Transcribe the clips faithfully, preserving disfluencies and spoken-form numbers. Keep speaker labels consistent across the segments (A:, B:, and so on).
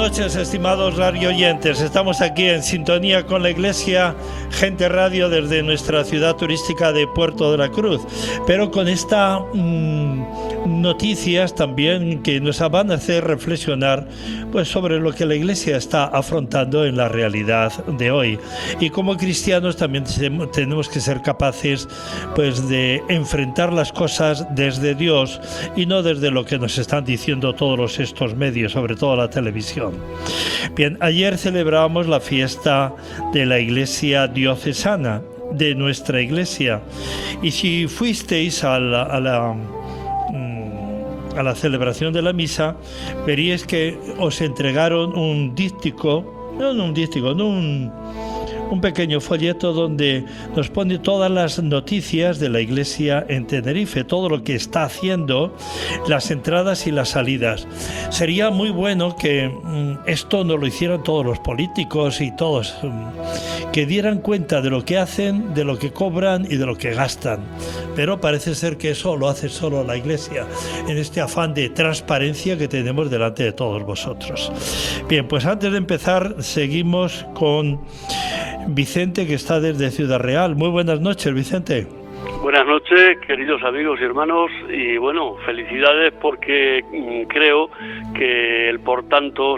A: noches, estimados radioyentes. Estamos aquí en sintonía con la Iglesia Gente Radio desde nuestra ciudad turística de Puerto de la Cruz, pero con estas mmm, noticias también que nos van a hacer reflexionar pues, sobre lo que la Iglesia está afrontando en la realidad de hoy. Y como cristianos también tenemos que ser capaces pues, de enfrentar las cosas desde Dios y no desde lo que nos están diciendo todos estos medios, sobre todo la televisión. Bien, ayer celebrábamos la fiesta de la Iglesia diocesana, de nuestra Iglesia, y si fuisteis a la, a la, a la celebración de la misa, veríais que os entregaron un díptico, no un díptico, no un... un pequeño folleto donde nos pone todas las noticias de la Iglesia en Tenerife, todo lo que está haciendo, las entradas y las salidas. Sería muy bueno que mm, esto no lo hicieran todos los políticos y todos, mm, que dieran cuenta de lo que hacen, de lo que cobran y de lo que gastan. Pero parece ser que eso lo hace solo la Iglesia, en este afán de transparencia que tenemos delante de todos vosotros. Bien, pues antes de empezar, seguimos con Vicente, que está desde Ciudad Real. Muy buenas noches, Vicente.
B: Buenas noches, queridos amigos y hermanos, y bueno, felicidades porque mm, creo que el por tantos,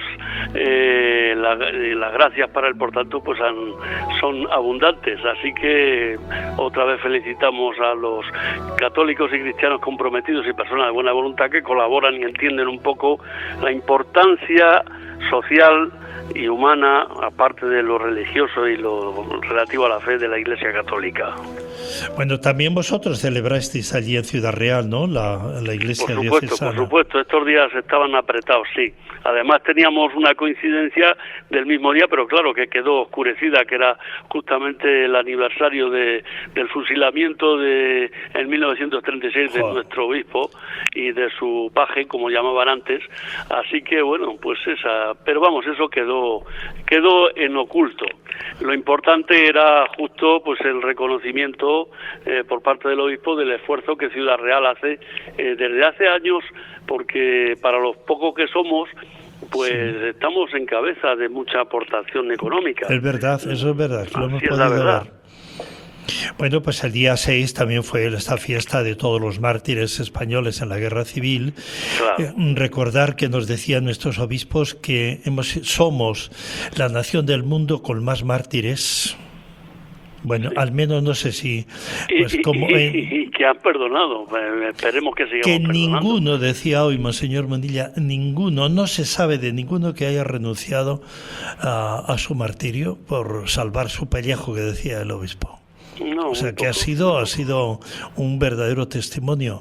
B: eh, la, las gracias para el por tanto pues han, son abundantes, así que otra vez felicitamos a los católicos y cristianos comprometidos y personas de buena voluntad que colaboran y entienden un poco la importancia social y humana, aparte de lo religioso y lo relativo a la fe de la Iglesia Católica.
A: Bueno, también vosotros celebrasteis allí en Ciudad Real, ¿no? La, la Iglesia
B: diocesana. Por supuesto,
A: diocesana.
B: por supuesto. Estos días estaban apretados, sí. Además teníamos una coincidencia del mismo día, pero claro que quedó oscurecida, que era justamente el aniversario de, del fusilamiento de en mil novecientos treinta y seis de Joder. nuestro obispo y de su paje, como llamaban antes. Así que bueno, pues esa. Pero vamos, eso quedó quedó en oculto. Lo importante era justo pues el reconocimiento eh, por parte del obispo del esfuerzo que Ciudad Real hace eh, desde hace años, porque para los pocos que somos pues sí. estamos en cabeza de mucha aportación económica.
A: Es verdad, eso es verdad, que lo hemos
B: Así es la verdad.
A: ver. Bueno, pues el día seis también fue esta fiesta de todos los mártires españoles en la Guerra Civil. Claro. Eh, recordar que nos decían nuestros obispos que hemos, somos la nación del mundo con más mártires. Bueno, sí. al menos no sé si... Pues,
B: y,
A: como,
B: y,
A: eh,
B: y, y que han perdonado, esperemos que sigamos
A: que
B: perdonando.
A: Ninguno, decía hoy Monseñor Mondilla, ninguno, no se sabe de ninguno que haya renunciado a, a su martirio por salvar su pellejo, que decía el obispo.
B: No,
A: o sea que ha sido, ha sido un verdadero testimonio.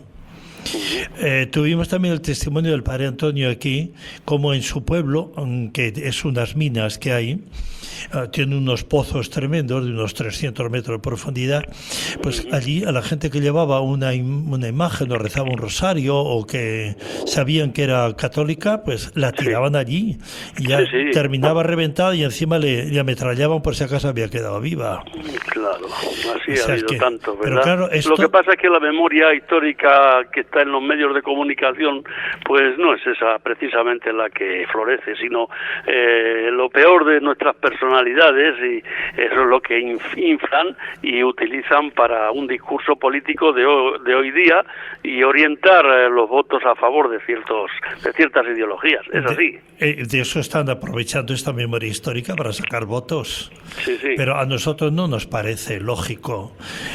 A: Eh, tuvimos también el testimonio del Padre Antonio aquí, como en su pueblo, que es unas minas que hay, uh, tiene unos pozos tremendos de unos trescientos metros de profundidad, pues allí a la gente que llevaba una, una imagen o rezaba un rosario o que sabían que era católica, pues la tiraban allí y ya sí, sí. terminaba reventada y encima le, le ametrallaban por si acaso había quedado viva.
B: Claro, así o sea, ha habido
A: que,
B: tanto, ¿verdad?
A: Pero claro, esto...
B: Lo que pasa es que la memoria histórica que está en los medios de comunicación, pues no es esa precisamente la que florece, sino eh, lo peor de nuestras personalidades, y eso es lo que inflan y utilizan para un discurso político de hoy, de hoy día y orientar eh, los votos a favor de ciertos de ciertas ideologías, es así.
A: De, de eso están aprovechando esta memoria histórica para sacar votos.
B: Sí, sí.
A: Pero a nosotros no nos parece lógico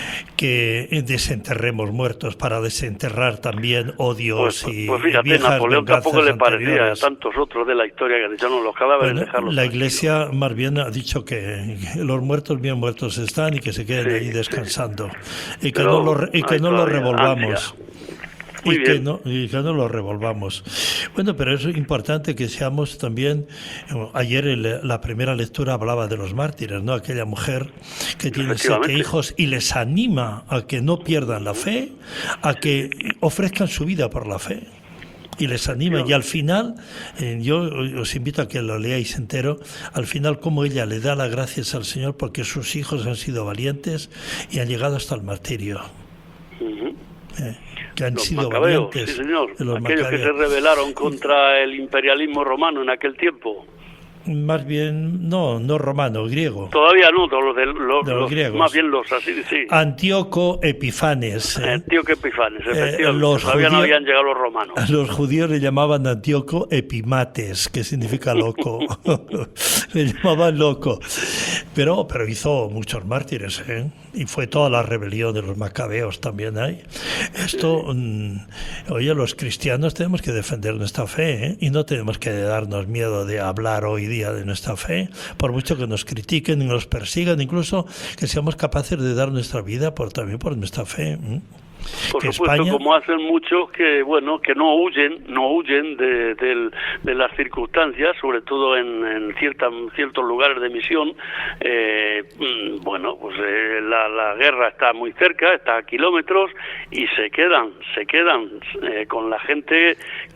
A: que desenterremos muertos para desenterrar también odios
B: pues,
A: y
B: pues fíjate,
A: viejas
B: Napoleón tampoco le parecía
A: anteriores.
B: a tantos otros de la historia que dijeron los cadáveres
A: bueno,
B: dejarlos
A: la
B: tranquilos.
A: Iglesia más bien ha dicho que los muertos bien muertos están y que se queden sí, ahí descansando sí. y que Pero no lo, y que no lo revolvamos.
B: Muy
A: y
B: bien.
A: que no y que no lo revolvamos. Bueno, pero es importante que seamos también. Ayer el, la primera lectura hablaba de los mártires, ¿no? Aquella mujer que tiene siete hijos y les anima a que no pierdan la fe, a que ofrezcan su vida por la fe. Y les anima, y al final, eh, yo os invito a que lo leáis entero, al final cómo ella le da las gracias al Señor porque sus hijos han sido valientes y han llegado hasta el martirio. Uh-huh. Eh. que han
B: los
A: sido
B: macabeos,
A: valientes.
B: sí señor,
A: de los
B: aquellos
A: macabeos.
B: que se rebelaron contra el imperialismo romano en aquel tiempo.
A: Más bien, no, no romano, griego.
B: Todavía no, los, de, los,
A: de los
B: los
A: griegos.
B: Más bien los así, sí.
A: Antíoco Epifanes. ¿eh?
B: Antíoco Epifanes, efectivamente.
A: Eh, los
B: todavía
A: judíos,
B: no habían llegado los romanos.
A: A los judíos le llamaban Antíoco Epimates, que significa loco. Le llamaban loco. Pero, pero hizo muchos mártires, ¿eh? Y fue toda la rebelión de los macabeos también hay. Esto, mm, oye, los cristianos tenemos que defender nuestra fe, ¿eh? Y no tenemos que darnos miedo de hablar hoy día de nuestra fe, por mucho que nos critiquen y nos persigan, incluso que seamos capaces de dar nuestra vida por, también por nuestra fe. ¿eh?
B: Por
A: que
B: supuesto,
A: España...
B: como hacen muchos que, bueno, que no huyen, no huyen de, de, de las circunstancias, sobre todo en, en cierta, ciertos lugares de misión. Eh, bueno, pues eh, la, la guerra está muy cerca, está a kilómetros, y se quedan, se quedan eh, con la gente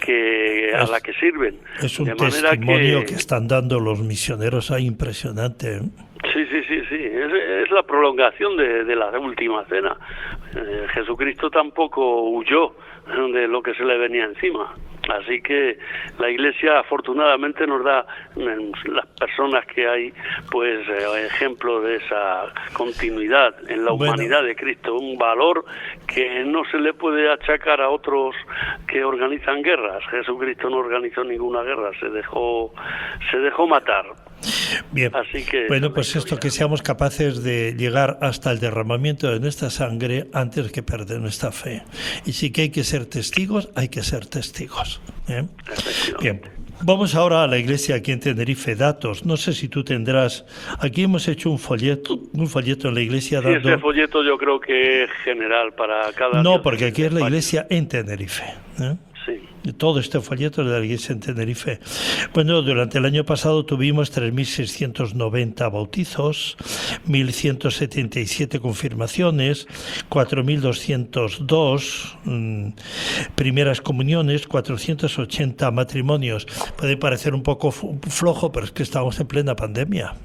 B: que a
A: es,
B: la que sirven.
A: Es un
B: de
A: testimonio que...
B: que...
A: que están dando los misioneros ahí impresionante.
B: Sí, sí, sí, sí. Es, es la prolongación de, de la última cena. Eh, Jesucristo tampoco huyó de lo que se le venía encima. Así que la Iglesia afortunadamente nos da, en las personas que hay, pues eh, ejemplo de esa continuidad en la
A: bueno.
B: humanidad de Cristo, un valor que no se le puede achacar a otros que organizan guerras. Jesucristo no organizó ninguna guerra, se dejó, se dejó matar.
A: Bien,
B: Así que
A: bueno, pues esto, que seamos capaces de llegar hasta el derramamiento de nuestra sangre antes que perder nuestra fe. Y sí que hay que ser testigos, hay que ser testigos. ¿eh? Bien, vamos ahora a la iglesia aquí en Tenerife, datos. No sé si tú tendrás, aquí hemos hecho un folleto, un folleto en la iglesia.
B: Sí,
A: dando...
B: ese folleto yo creo que es general para cada...
A: No, porque aquí es la iglesia en Tenerife. ¿eh?
B: Sí.
A: Todo este folleto de la iglesia en Tenerife. Bueno, durante el año pasado tuvimos tres mil seiscientos noventa bautizos, mil ciento setenta y siete confirmaciones, cuatro mil doscientos dos mmm, primeras comuniones, cuatrocientos ochenta matrimonios. Puede parecer un poco flojo, pero es que estamos en plena pandemia.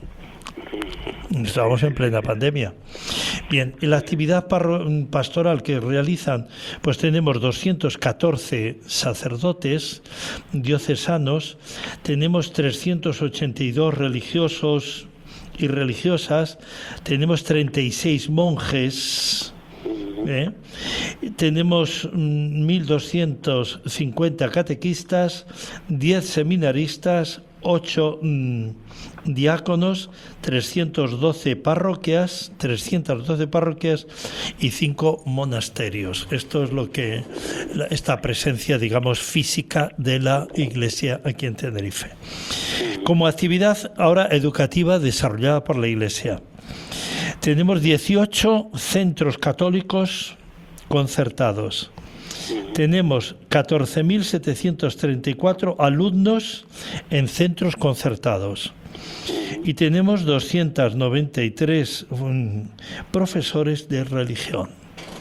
A: Estamos en plena pandemia. Bien, y la actividad pastoral que realizan, pues tenemos doscientos catorce sacerdotes diocesanos, tenemos trescientos ochenta y dos religiosos y religiosas, tenemos treinta y seis monjes, ¿eh? Tenemos mil doscientos cincuenta catequistas, diez seminaristas, ocho mmm, diáconos, trescientas doce parroquias, trescientas doce parroquias y cinco monasterios. Esto es lo que esta presencia, digamos, física de la Iglesia aquí en Tenerife. Como actividad ahora educativa desarrollada por la Iglesia, tenemos dieciocho centros católicos concertados. Tenemos catorce mil setecientos treinta y cuatro alumnos en centros concertados y tenemos doscientos noventa y tres um, profesores de religión.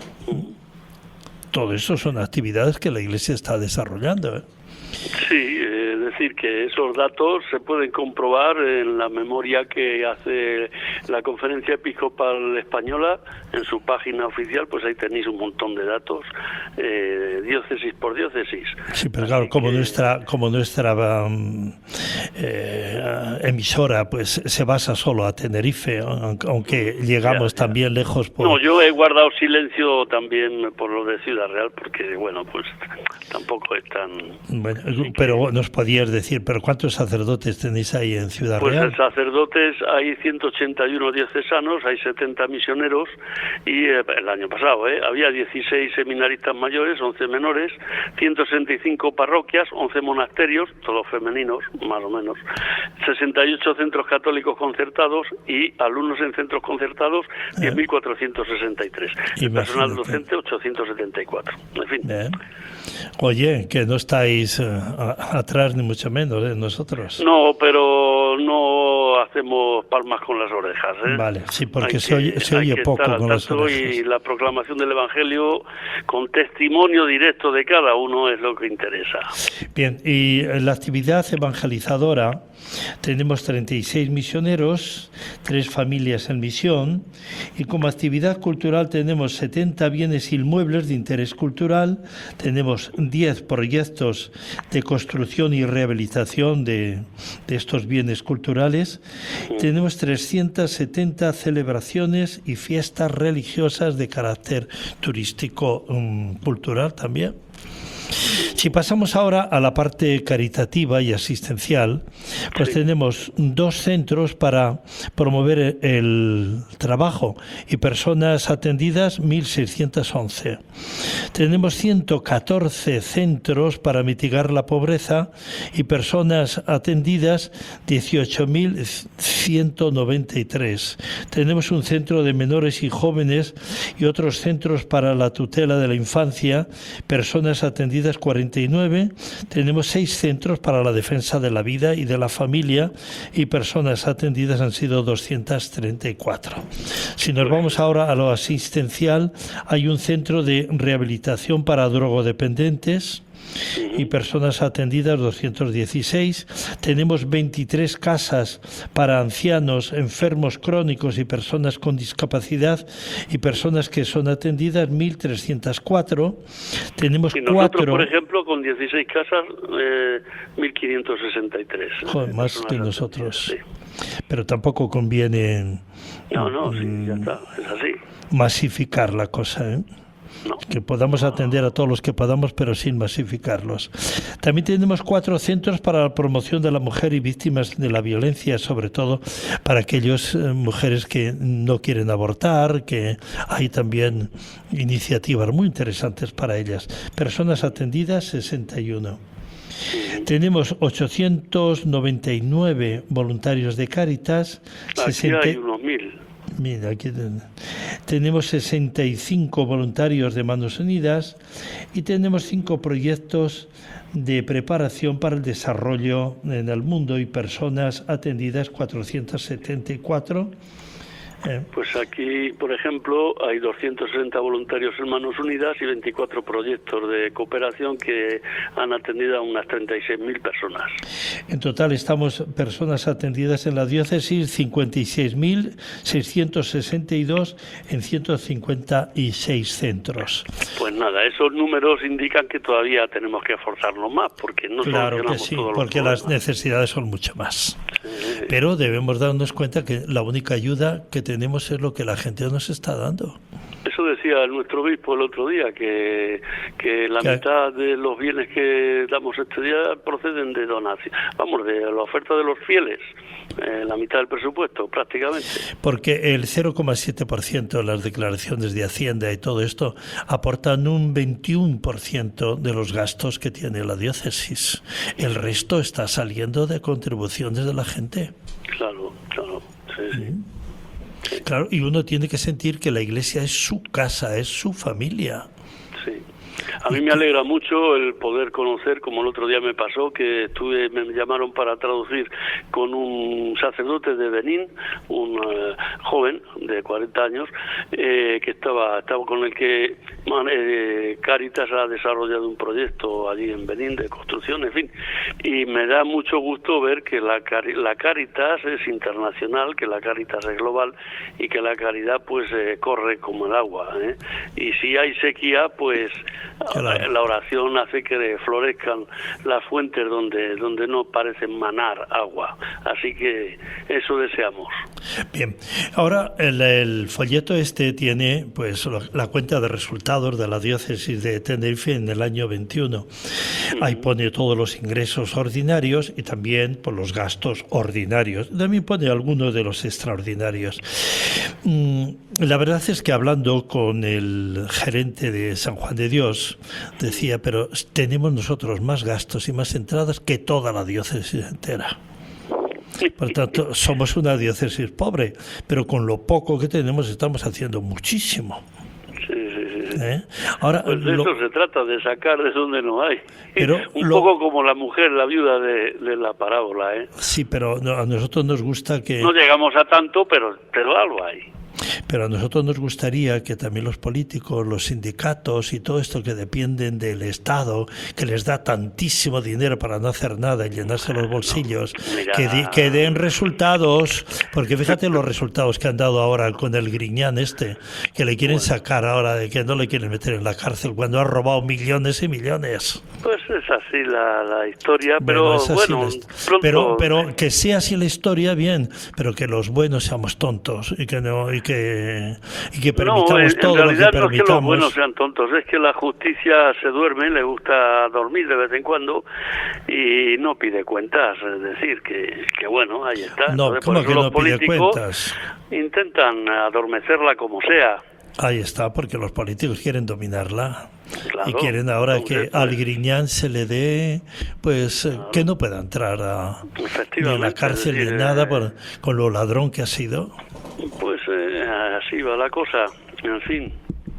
A: Todo eso son actividades que la Iglesia está desarrollando, ¿eh?
B: Sí, es decir, que esos datos se pueden comprobar en la memoria que hace la Conferencia Episcopal Española en su página oficial, pues ahí tenéis un montón de datos, eh, diócesis por diócesis.
A: Sí, pero claro, como que... nuestra como nuestra um, eh, emisora pues se basa solo a Tenerife, aunque llegamos ya, ya. también lejos. Por...
B: No, yo he guardado silencio también por lo de Ciudad Real, porque bueno, pues tampoco es tan...
A: Bueno, pero nos podías decir, ¿pero cuántos sacerdotes tenéis ahí en Ciudad
B: pues
A: Real?
B: Pues sacerdotes hay ciento ochenta y uno diocesanos, hay setenta misioneros y eh, el año pasado eh, había dieciséis seminaristas mayores, once menores, ciento sesenta y cinco parroquias, once monasterios, todos femeninos, más o menos, sesenta y ocho centros católicos concertados y alumnos en centros concertados, diez mil cuatrocientos sesenta y tres. El personal docente, ochocientos setenta y cuatro. En fin.
A: Bien. Oye, que no estáis uh, atrás ni mucho menos de ¿eh? nosotros.
B: No, pero no hacemos palmas con las orejas, ¿eh?
A: Vale, sí, porque
B: hay
A: se
B: que,
A: oye, se oye poco con las orejas.
B: Y la proclamación del Evangelio con testimonio directo de cada uno es lo que interesa.
A: Bien, y la actividad evangelizadora, tenemos treinta y seis misioneros, tres familias en misión, y como actividad cultural tenemos setenta bienes inmuebles de interés cultural, tenemos diez proyectos de construcción y rehabilitación de, de estos bienes culturales, sí. Tenemos trescientas setenta celebraciones y fiestas religiosas de carácter turístico um, cultural también. Si pasamos ahora a la parte caritativa y asistencial, pues sí. Tenemos dos centros para promover el trabajo y personas atendidas, mil seiscientos once. Tenemos ciento catorce centros para mitigar la pobreza y personas atendidas, dieciocho mil ciento noventa y tres. Tenemos un centro de menores y jóvenes y otros centros para la tutela de la infancia, personas atendidas, cuarenta y nueve. Tenemos seis centros para la defensa de la vida y de la familia y personas atendidas han sido doscientos treinta y cuatro. Si nos vamos ahora a lo asistencial, hay un centro de rehabilitación para drogodependientes y personas atendidas, doscientos dieciséis. Tenemos veintitrés casas para ancianos, enfermos crónicos y personas con discapacidad y personas que son atendidas, mil trescientos cuatro. Tenemos
B: y nosotros,
A: cuatro...
B: por ejemplo, con dieciséis casas, eh, mil quinientos sesenta y tres.
A: Joder, más que nosotros. Sí. Pero tampoco conviene...
B: No, no, sí, ya está, es así.
A: Masificar la cosa, ¿eh? No. Que podamos atender a todos los que podamos, pero sin masificarlos. También tenemos cuatro centros para la promoción de la mujer y víctimas de la violencia, sobre todo para aquellas eh, mujeres que no quieren abortar, que hay también iniciativas muy interesantes para ellas. Personas atendidas, sesenta y uno. Tenemos ochocientos noventa y nueve voluntarios de Cáritas.
B: Aquí
A: sesenta...
B: hay unos mil.
A: Mira, aquí tenemos sesenta y cinco voluntarios de Manos Unidas y tenemos cinco proyectos de preparación para el desarrollo en el mundo y personas atendidas, cuatrocientos setenta y cuatro. Eh.
B: Pues aquí, por ejemplo, hay doscientos sesenta voluntarios en Manos Unidas y veinticuatro proyectos de cooperación que han atendido a unas treinta y seis mil personas.
A: En total estamos personas atendidas en la diócesis, cincuenta y seis mil seiscientos sesenta y dos en ciento cincuenta y seis centros.
B: Pues nada, esos números indican que todavía tenemos que esforzarnos más, porque no
A: claro que sí,
B: todos
A: porque
B: los
A: las necesidades son mucho más.
B: Sí.
A: Pero debemos darnos cuenta que la única ayuda que tenemos es lo que la gente nos está dando.
B: Eso decía nuestro obispo el otro día, que, que la
A: ¿Qué?
B: mitad de los bienes que damos este día proceden de donación, vamos, de la oferta de los fieles, eh, la mitad del presupuesto prácticamente.
A: Porque el cero coma siete por ciento de las declaraciones de Hacienda y todo esto aportan un veintiuno por ciento de los gastos que tiene la diócesis. El resto está saliendo de contribuciones de la gente.
B: Claro, claro, sí, sí.
A: ¿Mm? Claro, y uno tiene que sentir que la iglesia es su casa, es su familia.
B: Sí. A mí me alegra mucho el poder conocer, como el otro día me pasó, que estuve, me llamaron para traducir con un sacerdote de Benín, un uh, joven de cuarenta años, eh, que estaba, estaba con el que eh, Cáritas ha desarrollado un proyecto allí en Benín de construcción, en fin, y me da mucho gusto ver que la, la Cáritas es internacional, que la Cáritas es global y que la caridad pues eh, corre como el agua, ¿eh? Y si hay sequía, pues claro, la oración hace que florezcan las fuentes donde donde no parecen manar agua. Así que eso deseamos.
A: Bien, ahora el, el folleto este tiene pues la cuenta de resultados de la diócesis de Tenerife en el año veintiuno. Uh-huh. Ahí pone todos los ingresos ordinarios y también por los gastos ordinarios. También pone algunos de los extraordinarios. Mm, la verdad es que hablando con el gerente de San Juan de Dios, decía, pero tenemos nosotros más gastos y más entradas que toda la diócesis entera. Por tanto, somos una diócesis pobre, pero con lo poco que tenemos estamos haciendo muchísimo.
B: Sí, sí, sí.
A: ¿Eh? Ahora,
B: pues de
A: lo...
B: eso se trata, de sacar de donde no hay.
A: Pero
B: un
A: lo...
B: poco como la mujer, la viuda de, de la parábola, ¿eh?
A: Sí, pero no, a nosotros nos gusta que...
B: No llegamos a tanto, pero, pero algo hay.
A: Pero a nosotros nos gustaría que también los políticos, los sindicatos y todo esto que dependen del Estado, que les da tantísimo dinero para no hacer nada y llenarse los bolsillos,
B: Mira...
A: que, di, que den resultados, porque fíjate los resultados que han dado ahora con el Griñán este, que le quieren bueno. sacar ahora, de que no le quieren meter en la cárcel cuando ha robado millones y millones.
B: Pues es así la, la historia, pero bueno, bueno
A: pronto... pero, pero que sea así la historia, bien, pero que los buenos seamos tontos y que no... Y que, y que permitamos
B: no, en,
A: todo
B: en realidad
A: lo que permitamos.
B: No es que los buenos sean tontos, es que la justicia se duerme, le gusta dormir de vez en cuando y no pide cuentas, es decir, que, que bueno, ahí está.
A: No,
B: Entonces,
A: ¿cómo
B: por
A: que
B: los
A: no pide
B: políticos
A: cuentas?
B: Intentan adormecerla como sea.
A: Ahí está, porque los políticos quieren dominarla.
B: Claro,
A: y quieren ahora que
B: pues,
A: al Griñán se le dé, pues, claro. que no pueda entrar a, ni a la cárcel
B: decir,
A: ni nada
B: eh,
A: por, con lo ladrón que ha sido.
B: Pues eh, así va la cosa, en fin.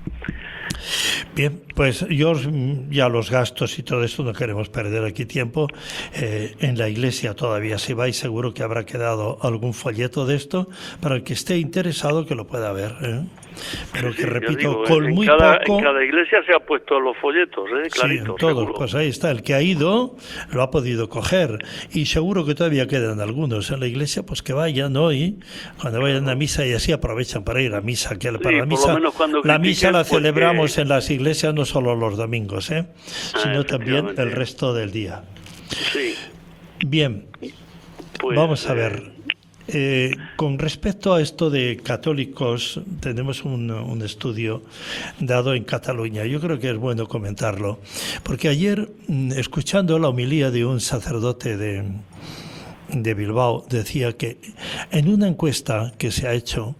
A: Bien, pues yo ya los gastos y todo esto no queremos perder aquí tiempo. Eh, en la iglesia todavía si vais seguro que habrá quedado algún folleto de esto para el que esté interesado que lo pueda ver. ¿eh? Pero
B: sí,
A: que
B: sí,
A: repito,
B: digo,
A: con
B: en
A: muy
B: cada,
A: poco...
B: En cada iglesia se han puesto los folletos, ¿eh? Clarito,
A: sí, en todos,
B: seguro.
A: Pues ahí está, el que ha ido lo ha podido coger y seguro que todavía quedan algunos en la iglesia, pues que vayan hoy, cuando vayan a misa y así aprovechan para ir a misa, que para
B: sí,
A: la misa, la misa la celebramos
B: porque...
A: en las iglesias no solo los domingos, ¿eh? sino
B: ah,
A: también el resto del día.
B: Sí.
A: Bien, pues, vamos a ver. Eh... Eh, con respecto a esto de católicos, tenemos un, un estudio dado en Cataluña. Yo creo que es bueno comentarlo, porque ayer, escuchando la homilía de un sacerdote de, de Bilbao, decía que en una encuesta que se ha hecho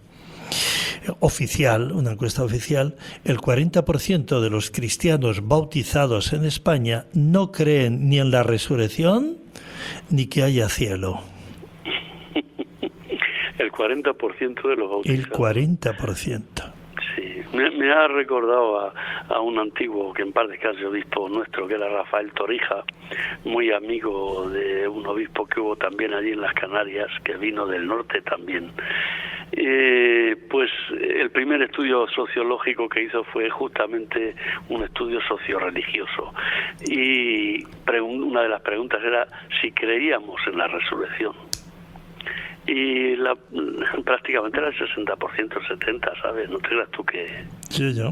A: oficial, una encuesta oficial, el cuarenta por ciento de los cristianos bautizados en España no creen ni en la resurrección ni que haya cielo.
B: El cuarenta por ciento de los bautizados.
A: El cuarenta por ciento.
B: Sí, me, me ha recordado a, a un antiguo, que en paz descanse, obispo nuestro, que era Rafael Torija, muy amigo de un obispo que hubo también allí en las Canarias, que vino del norte también. Eh, pues el primer estudio sociológico que hizo fue justamente un estudio socioreligioso. Y pregun- una de las preguntas era si creíamos en la resurrección. Y la, prácticamente era el sesenta por ciento, setenta por ciento, ¿sabes? No te creas tú que...
A: Sí, yo.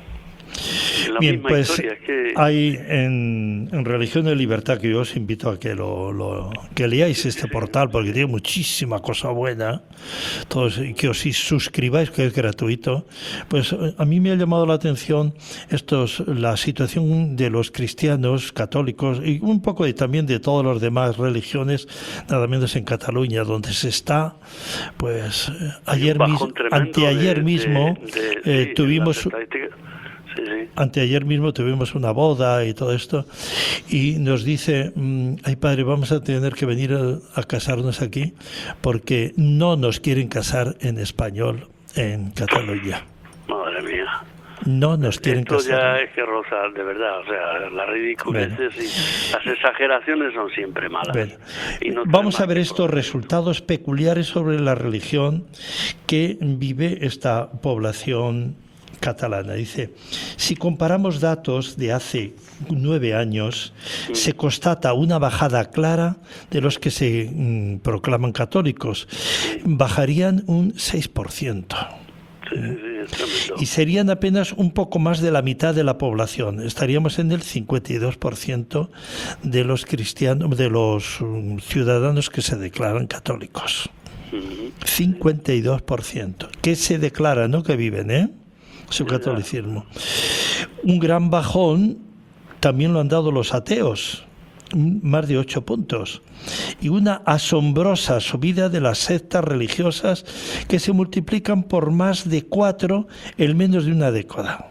B: La
A: Bien,
B: misma
A: pues
B: historia que...
A: hay en, en Religión de Libertad, que yo os invito a que lo, lo que leáis este portal, porque tiene muchísima cosa buena, todos, y que os suscribáis, que es gratuito. Pues a mí me ha llamado la atención estos, la situación de los cristianos católicos y un poco de, también de todas las demás religiones, nada menos en Cataluña, donde se está, pues ayer mismo, anteayer de, mismo, de, de, eh, sí, tuvimos...
B: Sí, sí.
A: Anteayer mismo tuvimos una boda y todo esto, y nos dice, ay padre, vamos a tener que venir a, a casarnos aquí porque no nos quieren casar en español en Cataluña.
B: Madre mía.
A: No nos quieren
B: Esto
A: casar.
B: Ya es que roza, de verdad, o sea, las ridiculeces bueno. y las exageraciones son siempre malas.
A: Bueno.
B: Y no
A: vamos a ver estos resultados peculiares sobre la religión que vive esta población catalana. Dice, si comparamos datos de hace nueve años, sí. se constata una bajada clara de los que se mm, proclaman católicos. Bajarían un seis por ciento.
B: Sí, sí, sí,
A: y serían apenas un poco más de la mitad de la población. Estaríamos en el cincuenta y dos por ciento de los cristianos, de los um, ciudadanos que se declaran católicos. Uh-huh. cincuenta y dos por ciento. Que se declaran, no que viven, ¿eh? Su catolicismo. Un gran bajón también lo han dado los ateos, más de ocho puntos. Y una asombrosa subida de las sectas religiosas que se multiplican por más de cuatro en menos de una década.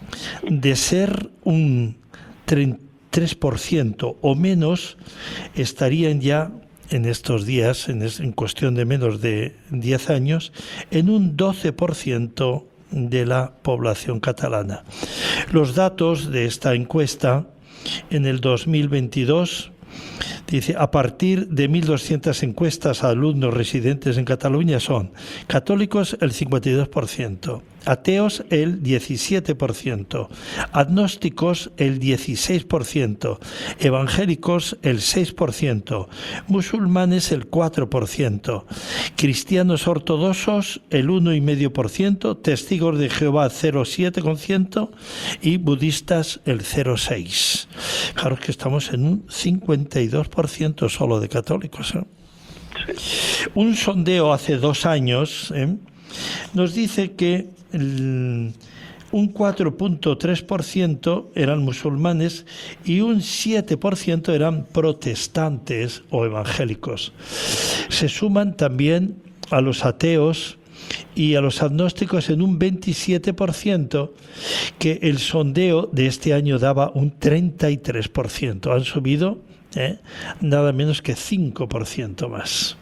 A: De ser un treinta y tres por ciento o menos, estarían ya en estos días, en, en cuestión de menos de diez años, en un doce por ciento de la población catalana. Los datos de esta encuesta en el dos mil veintidós, dice, a partir de mil doscientas encuestas a alumnos residentes en Cataluña son católicos el cincuenta y dos por ciento, ateos el diecisiete por ciento, agnósticos el dieciséis por ciento, evangélicos el seis por ciento, musulmanes el cuatro por ciento, cristianos ortodoxos el uno coma cinco por ciento, testigos de Jehová cero coma siete por ciento y budistas el cero coma seis por ciento. Claro que estamos en un cincuenta y dos por ciento solo de católicos, ¿eh? Sí. Un sondeo hace dos años ¿eh? nos dice que el, un cuatro coma tres por ciento eran musulmanes y un siete por ciento eran protestantes o evangélicos. Se suman también a los ateos y a los agnósticos en un veintisiete por ciento, que el sondeo de este año daba un treinta y tres por ciento. Han subido ¿eh? nada menos que cinco por ciento más.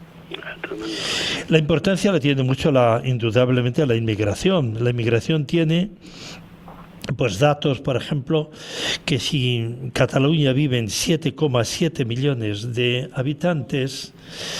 A: La importancia la tiene mucho la, indudablemente la inmigración. La inmigración tiene pues datos, por ejemplo, que si en Cataluña viven siete coma siete millones de habitantes,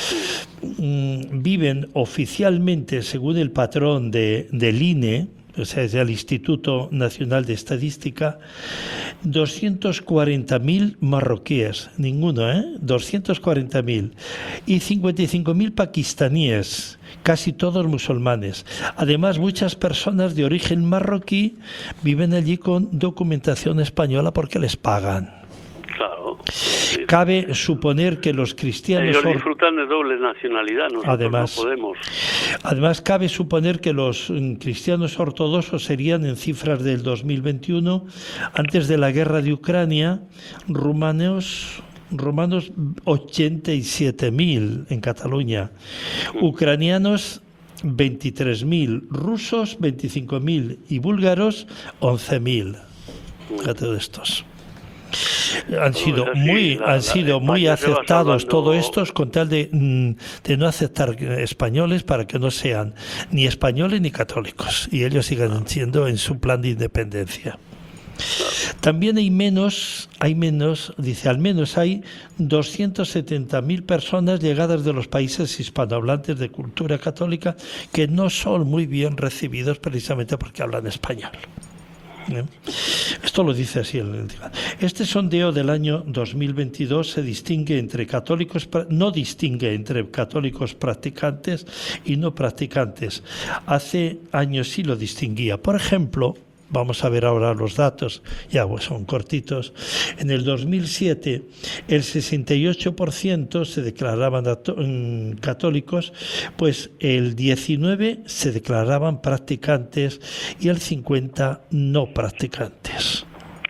A: mmm, viven oficialmente, según el patrón de, del I N E, o sea, es del Instituto Nacional de Estadística, doscientos cuarenta mil marroquíes, ninguno, ¿eh? doscientos cuarenta mil, y cincuenta y cinco mil pakistaníes, casi todos musulmanes. Además, muchas personas de origen marroquí viven allí con documentación española porque les pagan.
B: Claro. Sí.
A: Cabe suponer que los cristianos...
B: Ellos disfrutan de doble nacionalidad, nosotros además, no podemos.
A: Además, cabe suponer que los cristianos ortodoxos serían, en cifras del dos mil veintiuno, antes de la guerra de Ucrania, rumanos... rumanos ochenta y siete mil en Cataluña, ucranianos veintitrés mil, rusos veinticinco mil y búlgaros once mil. Fíjate de estos. Han sido muy, han sido muy aceptados todos estos con tal de, de no aceptar españoles para que no sean ni españoles ni católicos y ellos sigan siendo en su plan de independencia. También hay menos, hay menos, dice, al menos hay doscientas setenta mil personas llegadas de los países hispanohablantes de cultura católica que no son muy bien recibidos precisamente porque hablan español. ¿Eh? Esto lo dice así el, este sondeo del año dos mil veintidós se distingue entre católicos, no distingue entre católicos practicantes y no practicantes. Hace años sí lo distinguía. Por ejemplo, vamos a ver ahora los datos, ya pues son cortitos. En el dos mil siete el sesenta y ocho por ciento se declaraban católicos, pues el diecinueve por ciento se declaraban practicantes y el cincuenta por ciento no practicantes.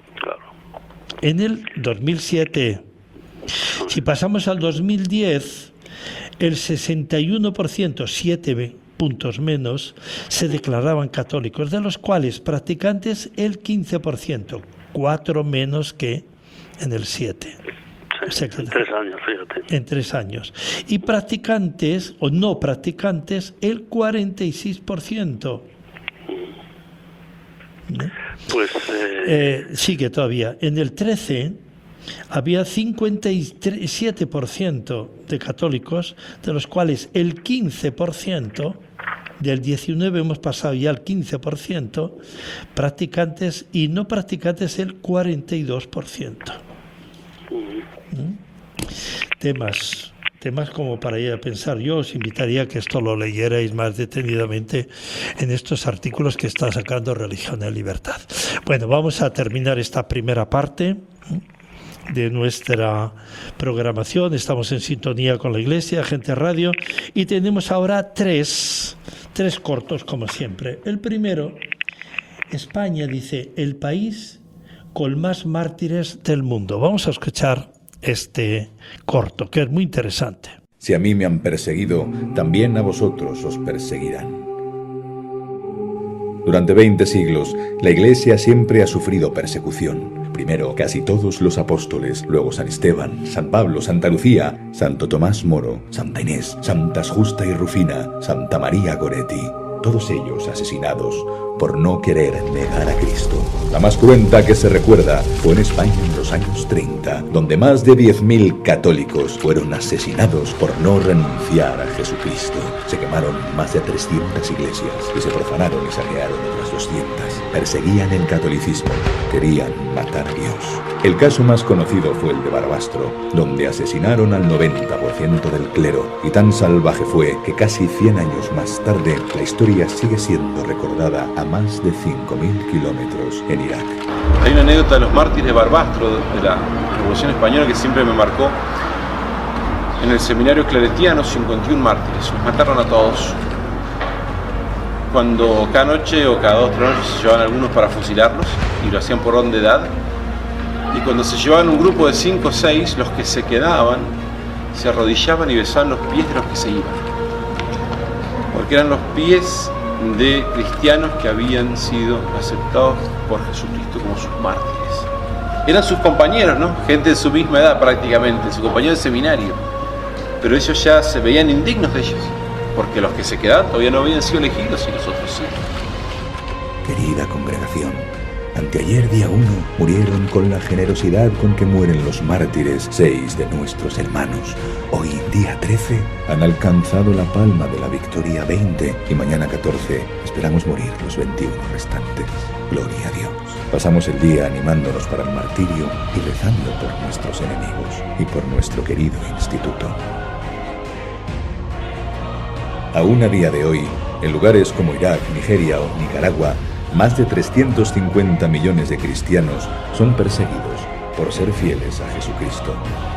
A: En el dos mil siete, si pasamos al dos mil diez, el sesenta y uno por ciento, siete puntos menos, se declaraban católicos, de los cuales practicantes el quince por ciento, cuatro menos que en el siete.
B: O sea, en tres años, fíjate.
A: En tres años. Y practicantes o no practicantes el cuarenta y seis por ciento. ¿Eh?
B: Pues eh...
A: Eh, sigue todavía. En el trece había cincuenta y siete por ciento de católicos, de los cuales el quince por ciento, del diecinueve hemos pasado ya al quince por ciento, practicantes y no practicantes el cuarenta y dos por ciento. ¿Mm? Temas, temas como para ir a pensar. Yo os invitaría a que esto lo leyerais más detenidamente en estos artículos que está sacando Religión y Libertad. Bueno, vamos a terminar esta primera parte de nuestra programación. Estamos en sintonía con la Iglesia, Gente Radio, y tenemos ahora tres, tres cortos como siempre. El primero, España, dice, el país con más mártires del mundo. Vamos a escuchar este corto, que es muy interesante.
C: Si a mí me han perseguido, también a vosotros os perseguirán. Durante veinte siglos, la Iglesia siempre ha sufrido persecución. Primero, casi todos los apóstoles, luego San Esteban, San Pablo, Santa Lucía, Santo Tomás Moro, Santa Inés, Santas Justa y Rufina, Santa María Goretti, todos ellos asesinados por no querer negar a Cristo. La más cruenta que se recuerda fue en España en los años treinta, donde más de diez mil católicos fueron asesinados por no renunciar a Jesucristo. Se quemaron más de trescientas iglesias y se profanaron y saquearon otras doscientas. Perseguían el catolicismo, querían matar a Dios. El caso más conocido fue el de Barbastro, donde asesinaron al noventa por ciento del clero, y tan salvaje fue que casi cien años más tarde la historia sigue siendo recordada a más de cinco mil kilómetros en Irak.
D: Hay una anécdota de los mártires de Barbastro de la Revolución Española que siempre me marcó. En el seminario claretiano, cincuenta y uno mártires, los mataron a todos. Cuando cada noche o cada dos o tres noches se llevaban algunos para fusilarlos, y lo hacían por orden de edad, y cuando se llevaban un grupo de cinco o seis, los que se quedaban se arrodillaban y besaban los pies de los que se iban, porque eran los pies de cristianos que habían sido aceptados por Jesucristo como sus mártires. Eran sus compañeros, ¿no? Gente de su misma edad prácticamente, su compañero de seminario, pero ellos ya se veían indignos de ellos, porque los que se quedaban todavía no habían sido elegidos y los otros sí.
C: Querida congregación, anteayer día uno murieron con la generosidad con que mueren los mártires seis de nuestros hermanos. Hoy, día trece, han alcanzado la palma de la victoria veinte y mañana catorce esperamos morir los veintiuno restantes. Gloria a Dios. Pasamos el día animándonos para el martirio y rezando por nuestros enemigos y por nuestro querido instituto. Aún a día de hoy, en lugares como Irak, Nigeria o Nicaragua, más de trescientos cincuenta millones de cristianos son perseguidos por ser fieles a Jesucristo.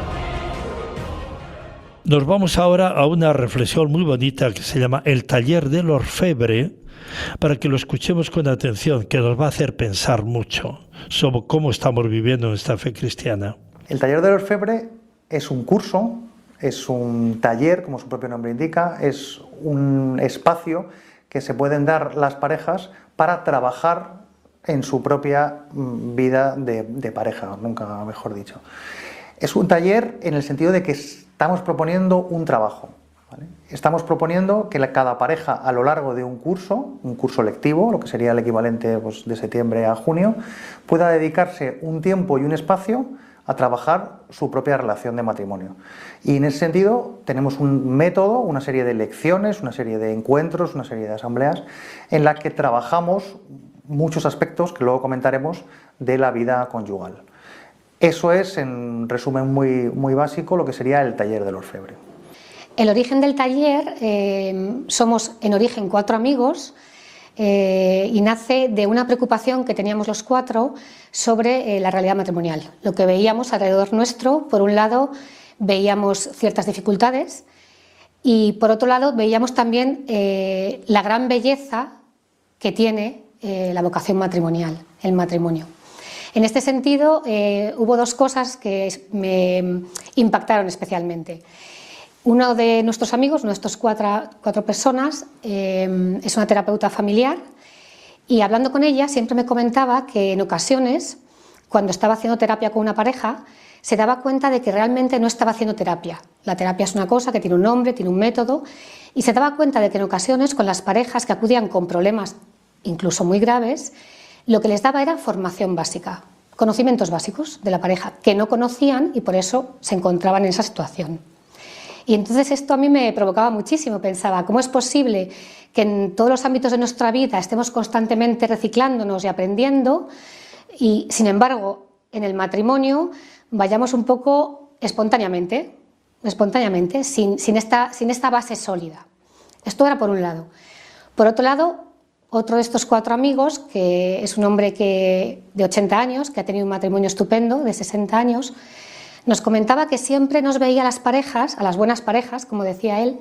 A: Nos vamos ahora a una reflexión muy bonita que se llama El taller del orfebre, para que lo escuchemos con atención, que nos va a hacer pensar mucho sobre cómo estamos viviendo nuestra fe cristiana.
E: El taller del orfebre es un curso, es un taller, como su propio nombre indica, es un espacio que se pueden dar las parejas para trabajar en su propia vida de, de pareja, nunca mejor dicho. Es un taller en el sentido de que estamos proponiendo un trabajo, ¿vale? Estamos proponiendo que cada pareja a lo largo de un curso, un curso lectivo, lo que sería el equivalente pues, de septiembre a junio, pueda dedicarse un tiempo y un espacio a trabajar su propia relación de matrimonio. Y en ese sentido tenemos un método, una serie de lecciones, una serie de encuentros, una serie de asambleas en la que trabajamos muchos aspectos que luego comentaremos de la vida conyugal. Eso es, en resumen muy, muy básico, lo que sería el taller del orfebre.
F: El origen del taller, eh, somos en origen cuatro amigos, Eh, y nace de una preocupación que teníamos los cuatro sobre eh, la realidad matrimonial. Lo que veíamos alrededor nuestro, por un lado, veíamos ciertas dificultades y por otro lado veíamos también eh, la gran belleza que tiene eh, la vocación matrimonial, el matrimonio. En este sentido, eh, hubo dos cosas que me impactaron especialmente. Uno de nuestros amigos, nuestros cuatro, cuatro personas, eh, es una terapeuta familiar y hablando con ella siempre me comentaba que en ocasiones, cuando estaba haciendo terapia con una pareja, se daba cuenta de que realmente no estaba haciendo terapia. La terapia es una cosa que tiene un nombre, tiene un método, y se daba cuenta de que en ocasiones con las parejas que acudían con problemas incluso muy graves, lo que les daba era formación básica, conocimientos básicos de la pareja que no conocían y por eso se encontraban en esa situación. Y entonces esto a mí me provocaba muchísimo, pensaba, ¿cómo es posible que en todos los ámbitos de nuestra vida estemos constantemente reciclándonos y aprendiendo y, sin embargo, en el matrimonio vayamos un poco espontáneamente, espontáneamente, sin, sin, esta, sin esta base sólida? Esto era por un lado. Por otro lado, otro de estos cuatro amigos, que es un hombre que, de ochenta años, que ha tenido un matrimonio estupendo, de sesenta años, nos comentaba que siempre nos veía a las parejas, a las buenas parejas, como decía él,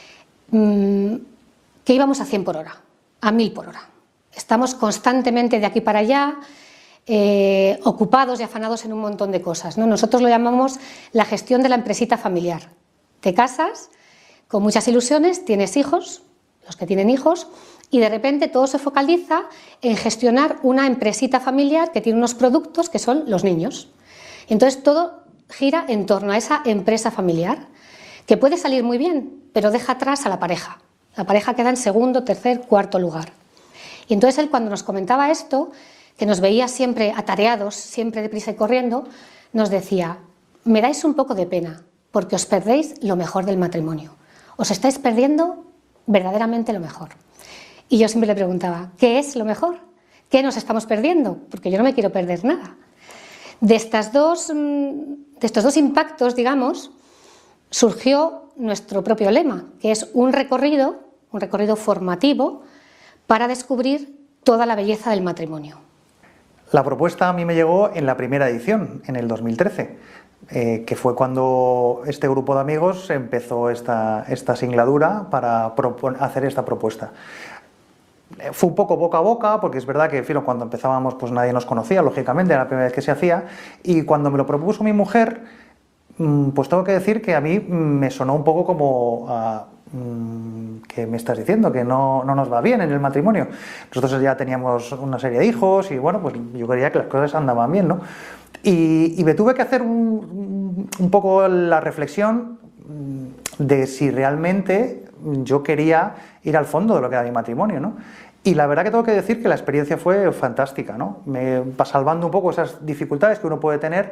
F: que íbamos a cien por hora, a mil por hora. Estamos constantemente de aquí para allá, eh, ocupados y afanados en un montón de cosas, ¿no? Nosotros lo llamamos la gestión de la empresita familiar. Te casas con muchas ilusiones, tienes hijos, los que tienen hijos, y de repente todo se focaliza en gestionar una empresita familiar que tiene unos productos que son los niños. Entonces todo gira en torno a esa empresa familiar, que puede salir muy bien, pero deja atrás a la pareja. La pareja queda en segundo, tercer, cuarto lugar. Y entonces él, cuando nos comentaba esto, que nos veía siempre atareados, siempre deprisa y corriendo, nos decía: me dais un poco de pena, porque os perdéis lo mejor del matrimonio. Os estáis perdiendo verdaderamente lo mejor. Y yo siempre le preguntaba: ¿qué es lo mejor? ¿Qué nos estamos perdiendo? Porque yo no me quiero perder nada. De, estas dos, de estos dos impactos, digamos, surgió nuestro propio lema, que es un recorrido, un recorrido formativo para descubrir toda la belleza del matrimonio.
E: La propuesta a mí me llegó en la primera edición, en el dos mil trece, eh, que fue cuando este grupo de amigos empezó esta, esta singladura para hacer esta propuesta. Fue un poco boca a boca, porque es verdad que filo, cuando empezábamos pues nadie nos conocía, lógicamente, era la primera vez que se hacía, y cuando me lo propuso mi mujer, pues tengo que decir que a mí me sonó un poco como... Uh, ¿qué me estás diciendo? Que no, no nos va bien en el matrimonio. Nosotros ya teníamos una serie de hijos y bueno, pues yo creía que las cosas andaban bien, ¿no? Y, y me tuve que hacer un, un poco la reflexión de si realmente yo quería ir al fondo de lo que era mi matrimonio, ¿no? Y la verdad que tengo que decir que la experiencia fue fantástica, ¿no? Me, salvando un poco esas dificultades que uno puede tener,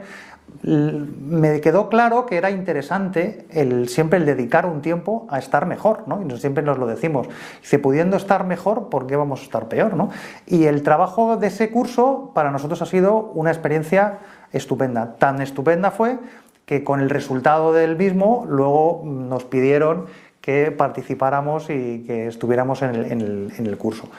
E: me quedó claro que era interesante el, siempre el dedicar un tiempo a estar mejor, ¿no? Y siempre nos lo decimos. Dice, pudiendo estar mejor, ¿por qué vamos a estar peor, ¿no? Y el trabajo de ese curso para nosotros ha sido una experiencia estupenda. Tan estupenda fue que con el resultado del mismo luego nos pidieron que participáramos y que estuviéramos en el, en el, en el curso.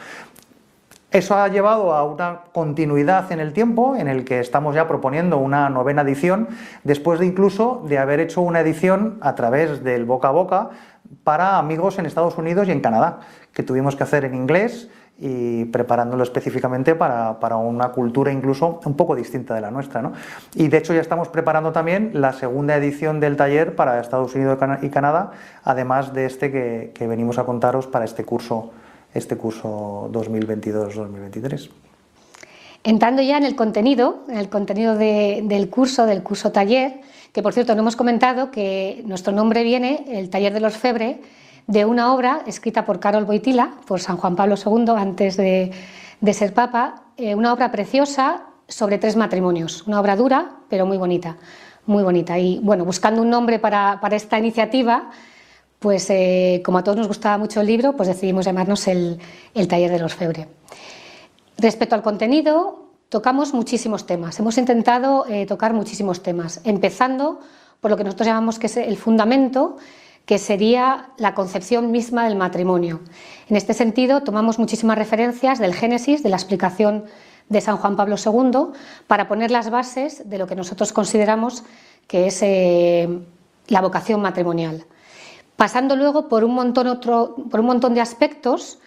E: Eso ha llevado a una continuidad en el tiempo, en el que estamos ya proponiendo una novena edición, después de incluso de haber hecho una edición a través del boca a boca para amigos en Estados Unidos y en Canadá, que tuvimos que hacer en inglés y preparándolo específicamente para, para una cultura incluso un poco distinta de la nuestra, ¿no? Y de hecho ya estamos preparando también la segunda edición del taller para Estados Unidos y Canadá, además de este que, que venimos a contaros para este curso, este curso dos mil veintidós dos mil veintitrés.
F: Entrando ya en el contenido, en el contenido de, del curso, del curso taller, que por cierto no hemos comentado que nuestro nombre viene, el Taller de l'Orfebre, de una obra escrita por Karol Wojtyła, por San Juan Pablo segundo, antes de, de ser papa, eh, una obra preciosa sobre tres matrimonios, una obra dura, pero muy bonita, muy bonita. Y bueno, buscando un nombre para, para esta iniciativa, pues eh, como a todos nos gustaba mucho el libro, pues decidimos llamarnos el, el Taller de l'Orfebre. Respecto al contenido, tocamos muchísimos temas, hemos intentado eh, tocar muchísimos temas, empezando por lo que nosotros llamamos que es el fundamento, que sería la concepción misma del matrimonio. En este sentido, tomamos muchísimas referencias del Génesis, de la explicación de San Juan Pablo segundo, para poner las bases de lo que nosotros consideramos que es eh, la vocación matrimonial. Pasando luego por un montón, otro, por un montón de aspectos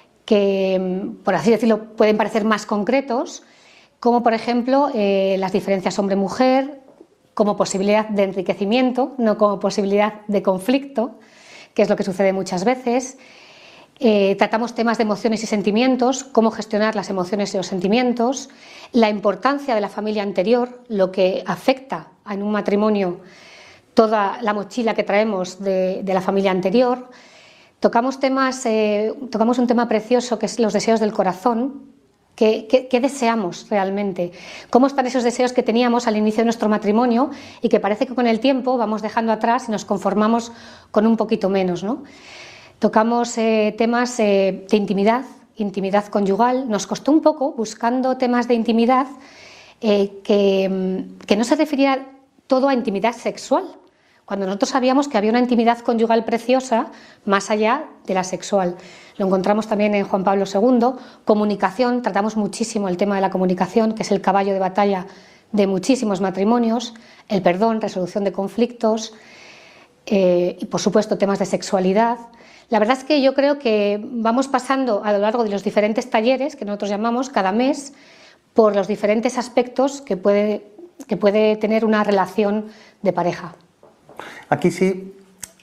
F: que, por así decirlo, pueden parecer más concretos, como por ejemplo eh, las diferencias hombre-mujer, como posibilidad de enriquecimiento, no como posibilidad de conflicto, que es lo que sucede muchas veces. Eh, tratamos temas de emociones y sentimientos, cómo gestionar las emociones y los sentimientos, la importancia de la familia anterior, lo que afecta en un matrimonio toda la mochila que traemos de, de la familia anterior. Tocamos, temas, eh, tocamos un tema precioso que es los deseos del corazón. ¿Qué, qué, ¿Qué deseamos realmente? ¿Cómo están esos deseos que teníamos al inicio de nuestro matrimonio y que parece que con el tiempo vamos dejando atrás y nos conformamos con un poquito menos, ¿no? Tocamos eh, temas eh, de intimidad, intimidad conyugal. Nos costó un poco buscando temas de intimidad eh, que, que no se refería todo a intimidad sexual, cuando nosotros sabíamos que había una intimidad conyugal preciosa más allá de la sexual. Lo encontramos también en Juan Pablo segundo. Comunicación, tratamos muchísimo el tema de la comunicación, que es el caballo de batalla de muchísimos matrimonios, el perdón, resolución de conflictos eh, y por supuesto temas de sexualidad. La verdad es que yo creo que vamos pasando a lo largo de los diferentes talleres que nosotros llamamos cada mes por los diferentes aspectos que puede, que puede tener una relación de pareja.
E: Aquí sí,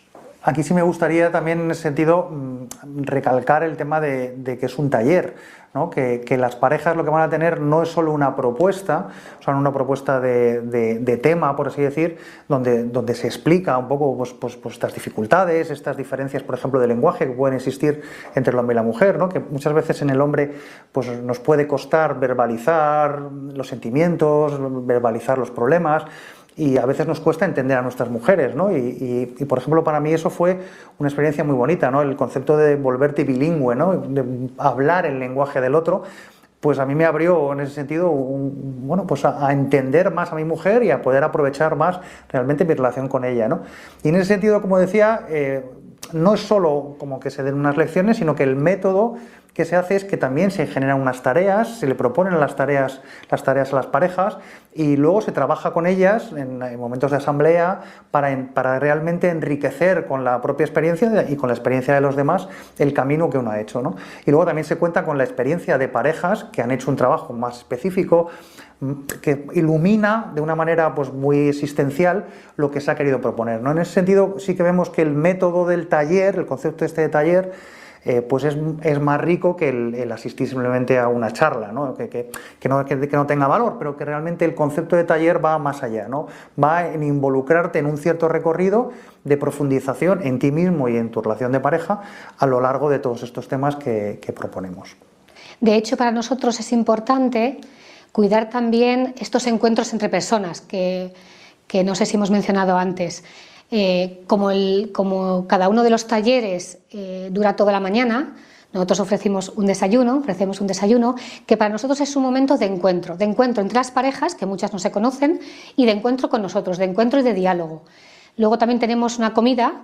E: aquí sí me gustaría también en ese sentido recalcar el tema de, de que es un taller. ¿no? Que, que las parejas lo que van a tener no es solo una propuesta, o sea, una propuesta de, de, de tema, por así decir, donde, donde se explica un poco pues, pues, pues estas dificultades, estas diferencias, por ejemplo, de lenguaje que pueden existir entre el hombre y la mujer, ¿no? Que muchas veces en el hombre pues, nos puede costar verbalizar los sentimientos, verbalizar los problemas, y a veces nos cuesta entender a nuestras mujeres, ¿no? Y, y, y por ejemplo, para mí eso fue una experiencia muy bonita, ¿no? El concepto de volverte bilingüe, ¿no? De hablar el lenguaje del otro, pues a mí me abrió en ese sentido un, bueno, pues a, a entender más a mi mujer y a poder aprovechar más realmente mi relación con ella, ¿no? Y en ese sentido, como decía, eh, no es solo como que se den unas lecciones, sino que el método que se hace es que también se generan unas tareas, se le proponen las tareas, las tareas a las parejas y luego se trabaja con ellas en, en momentos de asamblea para, en, para realmente enriquecer con la propia experiencia y con la experiencia de los demás el camino que uno ha hecho, ¿no? Y luego también se cuenta con la experiencia de parejas que han hecho un trabajo más específico, que ilumina de una manera pues, muy existencial lo que se ha querido proponer, ¿no? En ese sentido sí que vemos que el método del taller, el concepto este de taller, Eh, pues es, es más rico que el, el asistir simplemente a una charla, ¿no? Que, que, que, no, que, que no tenga valor, pero que realmente el concepto de taller va más allá, ¿no? Va en involucrarte en un cierto recorrido de profundización en ti mismo y en tu relación de pareja a lo largo de todos estos temas que, que proponemos.
F: De hecho, para nosotros es importante cuidar también estos encuentros entre personas que, que no sé si hemos mencionado antes. Eh, como, el, como cada uno de los talleres eh, dura toda la mañana, nosotros ofrecimos un desayuno, ofrecemos un desayuno que para nosotros es un momento de encuentro, de encuentro entre las parejas, que muchas no se conocen, y de encuentro con nosotros, de encuentro y de diálogo. Luego también tenemos una comida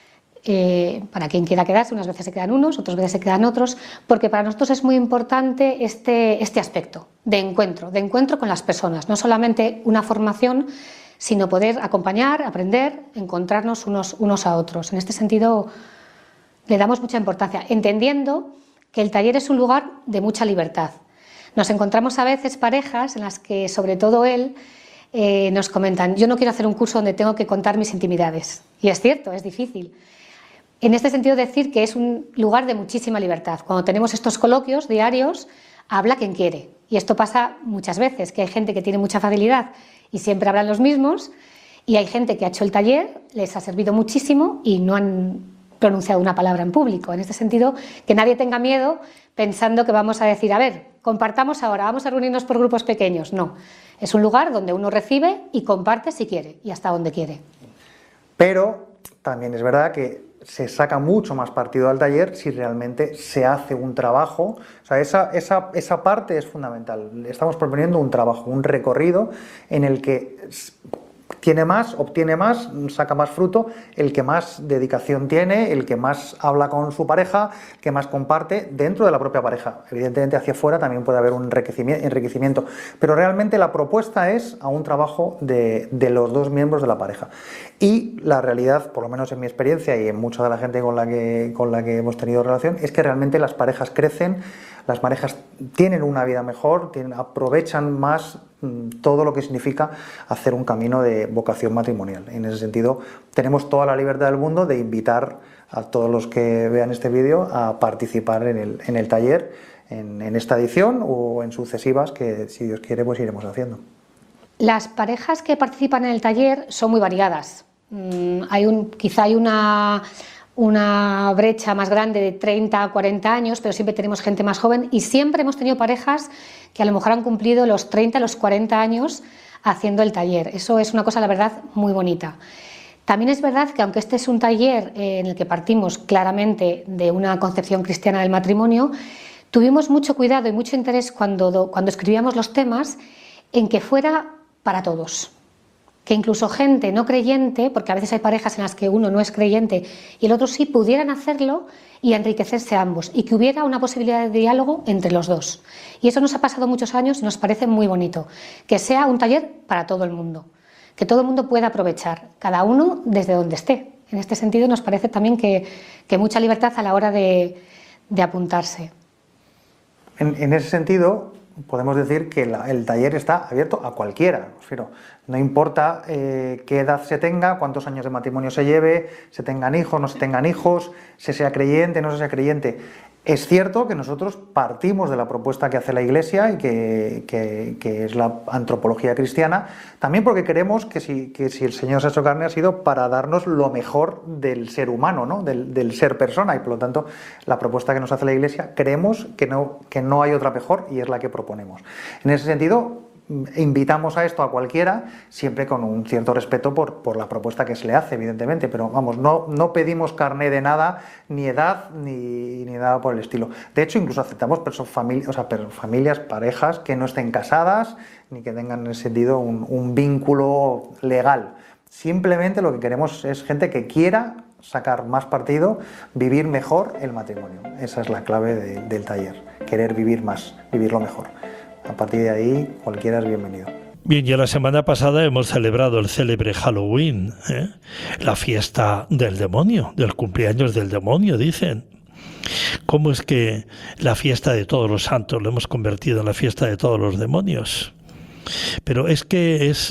F: eh, para quien quiera quedarse, unas veces se quedan unos, otras veces se quedan otros, porque para nosotros es muy importante este, este aspecto de encuentro, de encuentro con las personas, no solamente una formación, sino poder acompañar, aprender, encontrarnos unos, unos a otros. En este sentido, le damos mucha importancia, entendiendo que el taller es un lugar de mucha libertad. Nos encontramos a veces parejas en las que, sobre todo él, eh, nos comentan: yo no quiero hacer un curso donde tengo que contar mis intimidades. Y es cierto, es difícil. En este sentido, decir que es un lugar de muchísima libertad. Cuando tenemos estos coloquios diarios, habla quien quiere. Y esto pasa muchas veces, que hay gente que tiene mucha facilidad y siempre hablan los mismos, y hay gente que ha hecho el taller, les ha servido muchísimo y no han pronunciado una palabra en público. En este sentido, que nadie tenga miedo pensando que vamos a decir: a ver, compartamos ahora, vamos a reunirnos por grupos pequeños. No, es un lugar donde uno recibe y comparte si quiere y hasta donde quiere.
E: Pero también es verdad que se saca mucho más partido al taller si realmente se hace un trabajo. O sea, esa, esa, esa parte es fundamental. Estamos proponiendo un trabajo, un recorrido en el que tiene más, obtiene más, saca más fruto el que más dedicación tiene, el que más habla con su pareja, que más comparte dentro de la propia pareja. Evidentemente hacia afuera también puede haber un enriquecimiento, pero realmente la propuesta es a un trabajo de, de los dos miembros de la pareja. Y la realidad, por lo menos en mi experiencia y en mucha de la gente con la que, con la que hemos tenido relación, es que realmente las parejas crecen, las parejas tienen una vida mejor, tienen, aprovechan más todo lo que significa hacer un camino de vocación matrimonial. En ese sentido, tenemos toda la libertad del mundo de invitar a todos los que vean este vídeo a participar en el, en el taller, en, en esta edición o en sucesivas que, si Dios quiere, pues iremos haciendo.
F: Las parejas que participan en el taller son muy variadas. Mm, hay un, quizá hay una... una brecha más grande de treinta a cuarenta años, pero siempre tenemos gente más joven y siempre hemos tenido parejas que a lo mejor han cumplido los treinta, los cuarenta años haciendo el taller. Eso es una cosa, la verdad, muy bonita. También es verdad que aunque este es un taller en el que partimos claramente de una concepción cristiana del matrimonio, tuvimos mucho cuidado y mucho interés cuando, cuando escribíamos los temas en que fuera para todos. Que incluso gente no creyente, porque a veces hay parejas en las que uno no es creyente y el otro sí, pudieran hacerlo y enriquecerse ambos, y que hubiera una posibilidad de diálogo entre los dos. Y eso nos ha pasado muchos años y nos parece muy bonito, que sea un taller para todo el mundo, que todo el mundo pueda aprovechar, cada uno desde donde esté. En este sentido nos parece también que, que mucha libertad a la hora de, de apuntarse.
E: En, en ese sentido, podemos decir que la, el taller está abierto a cualquiera. Pero no importa eh, qué edad se tenga, cuántos años de matrimonio se lleve, se tengan hijos, no se tengan hijos, se sea creyente, no se sea creyente. Es cierto que nosotros partimos de la propuesta que hace la Iglesia y que, que, que es la antropología cristiana, también porque creemos que si, que si el Señor se ha hecho carne ha sido para darnos lo mejor del ser humano, ¿no? del, del ser persona, y por lo tanto la propuesta que nos hace la Iglesia creemos que no, que no hay otra mejor y es la que proponemos. En ese sentido, invitamos a esto a cualquiera, siempre con un cierto respeto por, por la propuesta que se le hace, evidentemente, pero vamos, no, no pedimos carné de nada, ni edad, ni, ni nada por el estilo. De hecho, incluso aceptamos famili- o sea, familias, parejas que no estén casadas, ni que tengan en ese sentido un, un vínculo legal. Simplemente lo que queremos es gente que quiera sacar más partido, vivir mejor el matrimonio. Esa es la clave de, del taller, querer vivir más, vivirlo mejor. A partir de ahí, cualquiera es bienvenido.
A: Bien, ya la semana pasada hemos celebrado el célebre Halloween, ¿eh? La fiesta del demonio, del cumpleaños del demonio, dicen. ¿Cómo es que la fiesta de todos los santos lo hemos convertido en la fiesta de todos los demonios? Pero es que es...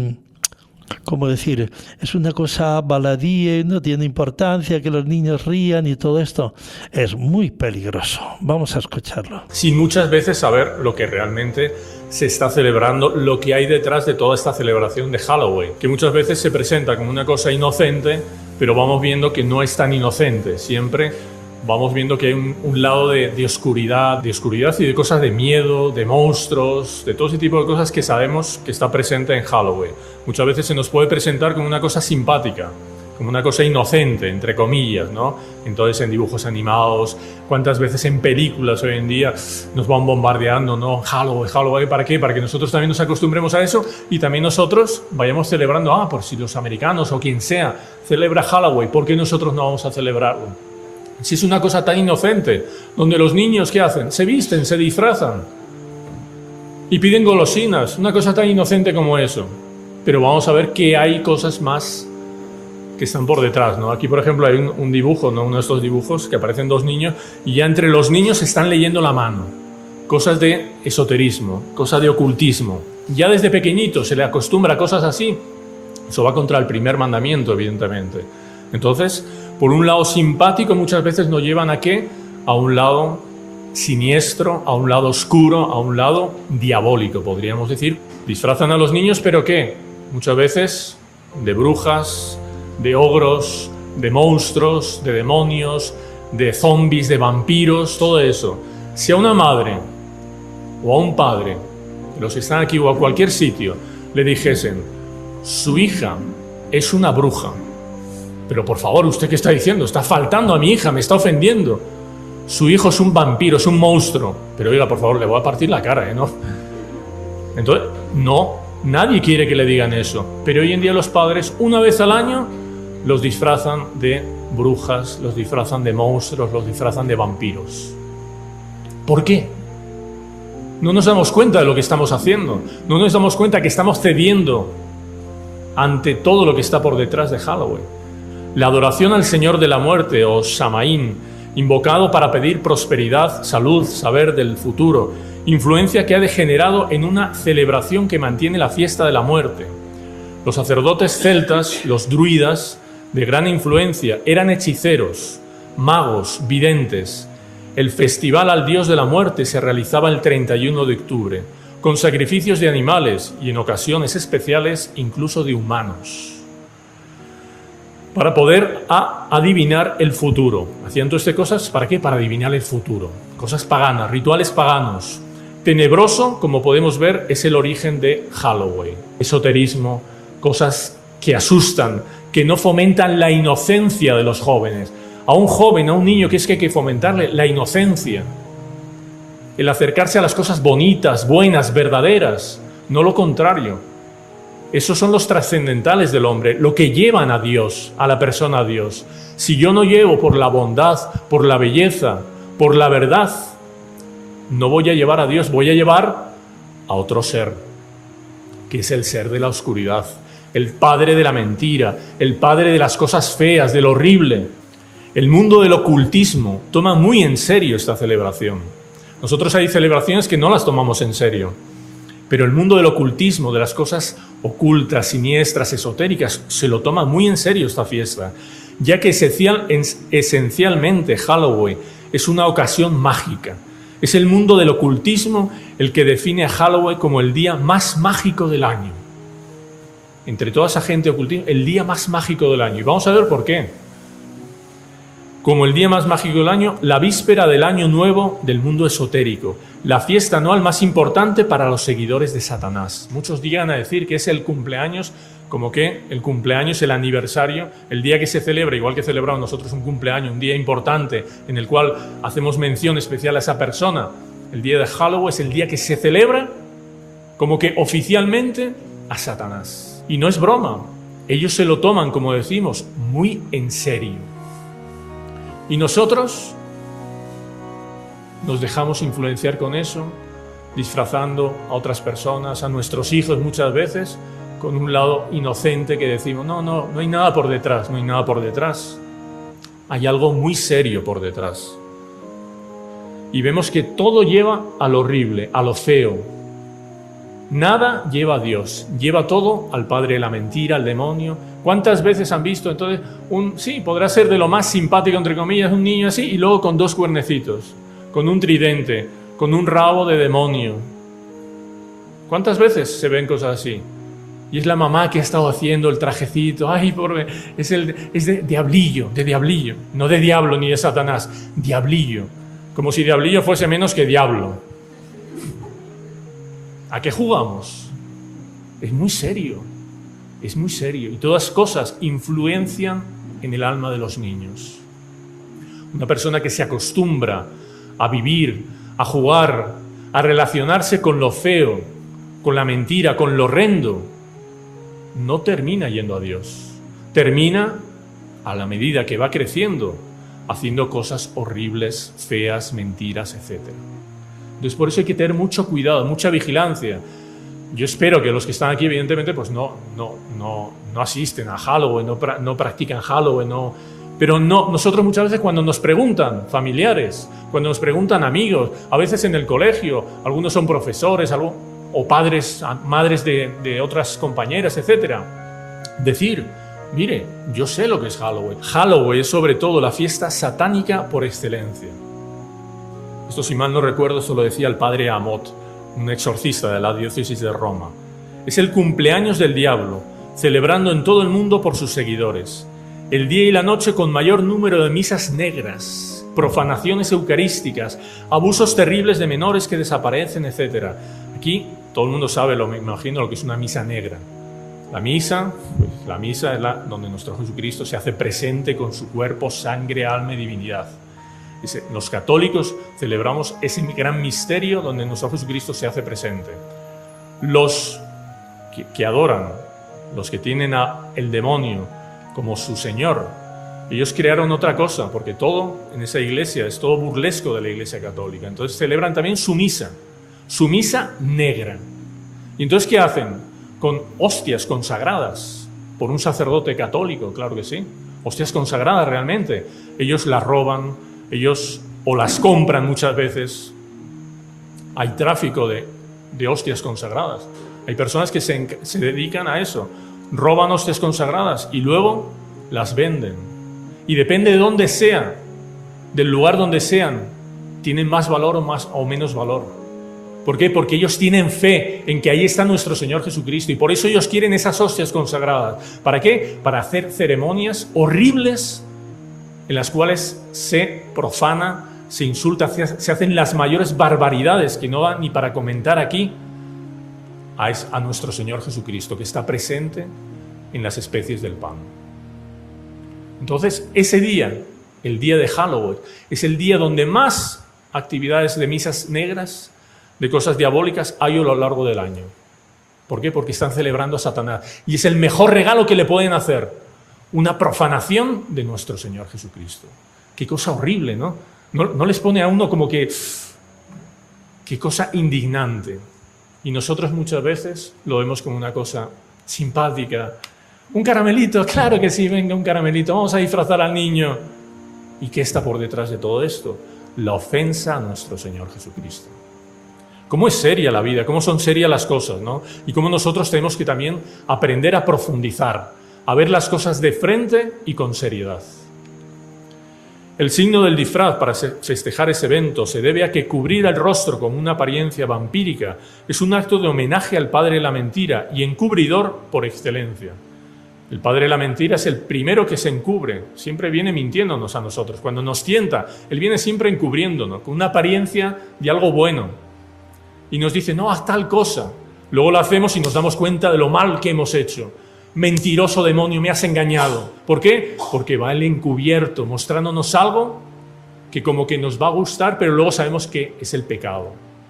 A: ¿Cómo decir? Es una cosa baladí, no tiene importancia que los niños rían y todo esto. Es muy peligroso. Vamos a escucharlo.
G: Sin muchas veces saber lo que realmente se está celebrando, lo que hay detrás de toda esta celebración de Halloween, que muchas veces se presenta como una cosa inocente, pero vamos viendo que no es tan inocente. Siempre vamos viendo que hay un, un lado de, de oscuridad, de oscuridad y de cosas de miedo, de monstruos, de todo ese tipo de cosas que sabemos que está presente en Halloween. Muchas veces se nos puede presentar como una cosa simpática, como una cosa inocente, entre comillas, ¿no? Entonces en dibujos animados, cuántas veces en películas hoy en día nos van bombardeando, ¿no? Halloween, Halloween, ¿para qué? Para que nosotros también nos acostumbremos a eso y también nosotros vayamos celebrando, ah, por si los americanos o quien sea celebra Halloween, ¿por qué nosotros no vamos a celebrarlo? Si es una cosa tan inocente, donde los niños, ¿qué hacen? Se visten, se disfrazan y piden golosinas, una cosa tan inocente como eso. Pero vamos a ver que hay cosas más que están por detrás, ¿no? Aquí, por ejemplo, hay un, un dibujo, ¿no? Uno de estos dibujos que aparecen dos niños y ya entre los niños están leyendo la mano. Cosas de esoterismo, cosas de ocultismo. Ya desde pequeñito se le acostumbra a cosas así. Eso va contra el primer mandamiento, evidentemente. Entonces, por un lado simpático, muchas veces nos llevan a qué? A un lado siniestro, a un lado oscuro, a un lado diabólico, podríamos decir. Disfrazan a los niños, ¿pero qué? Muchas veces de brujas, de ogros, de monstruos, de demonios, de zombies, de vampiros, todo eso. Si a una madre o a un padre, los que están aquí o a cualquier sitio, le dijesen, su hija es una bruja, pero por favor, ¿usted qué está diciendo? Está faltando a mi hija, me está ofendiendo. Su hijo es un vampiro, es un monstruo. Pero oiga, por favor, le voy a partir la cara, ¿eh? ¿No? Entonces, no, nadie quiere que le digan eso. Pero hoy en día los padres, una vez al año, los disfrazan de brujas, los disfrazan de monstruos, los disfrazan de vampiros. ¿Por qué? No nos damos cuenta de lo que estamos haciendo. No nos damos cuenta que estamos cediendo ante todo lo que está por detrás de Halloween. La adoración al Señor de la Muerte, o Samaín, invocado para pedir prosperidad, salud, saber del futuro, influencia que ha degenerado en una celebración que mantiene la fiesta de la muerte. Los sacerdotes celtas, los druidas, de gran influencia, eran hechiceros, magos, videntes. El festival al dios de la muerte se realizaba el treinta y uno de octubre, con sacrificios de animales y en ocasiones especiales incluso de humanos, para poder a adivinar el futuro. Hacían todas estas cosas, ¿para qué? Para adivinar el futuro. Cosas paganas, rituales paganos. Tenebroso, como podemos ver, es el origen de Halloween. Esoterismo, cosas que asustan, que no fomentan la inocencia de los jóvenes. A un joven, a un niño, ¿qué es que hay que fomentarle? La inocencia. El acercarse a las cosas bonitas, buenas, verdaderas, no lo contrario. Esos son los trascendentales del hombre, lo que llevan a Dios, a la persona a Dios. Si yo no llevo por la bondad, por la belleza, por la verdad, no voy a llevar a Dios, voy a llevar a otro ser, que es el ser de la oscuridad, el padre de la mentira, el padre de las cosas feas, de lo horrible. El mundo del ocultismo toma muy en serio esta celebración. Nosotros hay celebraciones que no las tomamos en serio. Pero el mundo del ocultismo, de las cosas ocultas, siniestras, esotéricas, se lo toma muy en serio esta fiesta, ya que esencial, esencialmente Halloween es una ocasión mágica. Es el mundo del ocultismo el que define a Halloween como el día más mágico del año. Entre toda esa gente ocultista, el día más mágico del año. Y vamos a ver por qué. Como el día más mágico del año, la víspera del año nuevo del mundo esotérico, la fiesta anual más importante para los seguidores de Satanás. Muchos llegan a decir que es el cumpleaños, como que el cumpleaños, el aniversario, el día que se celebra, igual que celebramos nosotros un cumpleaños, un día importante en el cual hacemos mención especial a esa persona. El día de Halloween es el día que se celebra como que oficialmente a Satanás. Y no es broma, ellos se lo toman, como decimos, muy en serio. Y nosotros nos dejamos influenciar con eso, disfrazando a otras personas, a nuestros hijos muchas veces, con un lado inocente que decimos, no, no, no hay nada por detrás, no hay nada por detrás. Hay algo muy serio por detrás. Y vemos que todo lleva a lo horrible, a lo feo. Nada lleva a Dios, lleva todo al padre de la mentira, al demonio. ¿Cuántas veces han visto entonces un, sí, podrá ser de lo más simpático entre comillas, un niño así, y luego con dos cuernecitos, con un tridente, con un rabo de demonio? ¿Cuántas veces se ven cosas así? Y es la mamá que ha estado haciendo el trajecito, ay, por, es, el, es de diablillo, de diablillo, no de diablo ni de Satanás, diablillo, como si diablillo fuese menos que diablo. ¿A qué jugamos? Es muy serio, es muy serio. Y todas cosas influencian en el alma de los niños. Una persona que se acostumbra a vivir, a jugar, a relacionarse con lo feo, con la mentira, con lo horrendo, no termina yendo a Dios. Termina, a la medida que va creciendo, haciendo cosas horribles, feas, mentiras, etcétera. Entonces, por eso hay que tener mucho cuidado, mucha vigilancia. Yo espero que los que están aquí, evidentemente, pues no, no, no, no asisten a Halloween, no, pra, no practican Halloween, no, pero no, nosotros muchas veces cuando nos preguntan familiares, cuando nos preguntan amigos, a veces en el colegio, algunos son profesores, algo, o padres, madres de, de otras compañeras, etcétera, decir, mire, yo sé lo que es Halloween. Halloween es sobre todo la fiesta satánica por excelencia. Esto, si mal no recuerdo, esto lo decía el padre Amot, un exorcista de la diócesis de Roma. Es el cumpleaños del diablo, celebrando en todo el mundo por sus seguidores. El día y la noche con mayor número de misas negras, profanaciones eucarísticas, abusos terribles de menores que desaparecen, etcétera. Aquí todo el mundo sabe, lo, me imagino, lo que es una misa negra. La misa, pues, la misa es la donde nuestro Jesucristo se hace presente con su cuerpo, sangre, alma y divinidad. Los católicos celebramos ese gran misterio donde nuestro Jesucristo se hace presente. Los que, que adoran, los que tienen a el demonio como su Señor, ellos crearon otra cosa, porque todo en esa iglesia es todo burlesco de la iglesia católica. Entonces celebran también su misa, su misa negra. ¿Y entonces qué hacen? Con hostias consagradas por un sacerdote católico, claro que sí. Hostias consagradas realmente. Ellos las roban, ellos o las compran muchas veces. Hay tráfico de, de hostias consagradas. Hay personas que se, se dedican a eso. Roban hostias consagradas y luego las venden. Y depende de dónde sea, del lugar donde sean, tienen más valor o, más, o menos valor. ¿Por qué? Porque ellos tienen fe en que ahí está nuestro Señor Jesucristo. Y por eso ellos quieren esas hostias consagradas. ¿Para qué? Para hacer ceremonias horribles en las cuales se profana, se insulta, se hacen las mayores barbaridades que no dan ni para comentar aquí a, a nuestro Señor Jesucristo, que está presente en las especies del pan. Entonces, ese día, el día de Halloween, es el día donde más actividades de misas negras, de cosas diabólicas hay a lo largo del año. ¿Por qué? Porque están celebrando a Satanás. Y es el mejor regalo que le pueden hacer. Una profanación de nuestro Señor Jesucristo. Qué cosa horrible, ¿no? ¿no? No les pone a uno como que... Qué cosa indignante. Y nosotros muchas veces lo vemos como una cosa simpática. Un caramelito, claro que sí, venga un caramelito, vamos a disfrazar al niño. ¿Y qué está por detrás de todo esto? La ofensa a nuestro Señor Jesucristo. Cómo es seria la vida, cómo son serias las cosas, ¿no? Y cómo nosotros tenemos que también aprender a profundizar, a ver las cosas de frente y con seriedad. El signo del disfraz para festejar ese evento se debe a que cubrir el rostro con una apariencia vampírica es un acto de homenaje al padre de la mentira y encubridor por excelencia. El padre de la mentira es el primero que se encubre, siempre viene mintiéndonos a nosotros. Cuando nos tienta, él viene siempre encubriéndonos con una apariencia de algo bueno y nos dice, no, haz tal cosa. Luego lo hacemos y nos damos cuenta de lo mal que hemos hecho. Mentiroso demonio, me has engañado. ¿Por qué? Porque va el encubierto, mostrándonos algo que como que nos va a gustar, pero luego sabemos que es el pecado.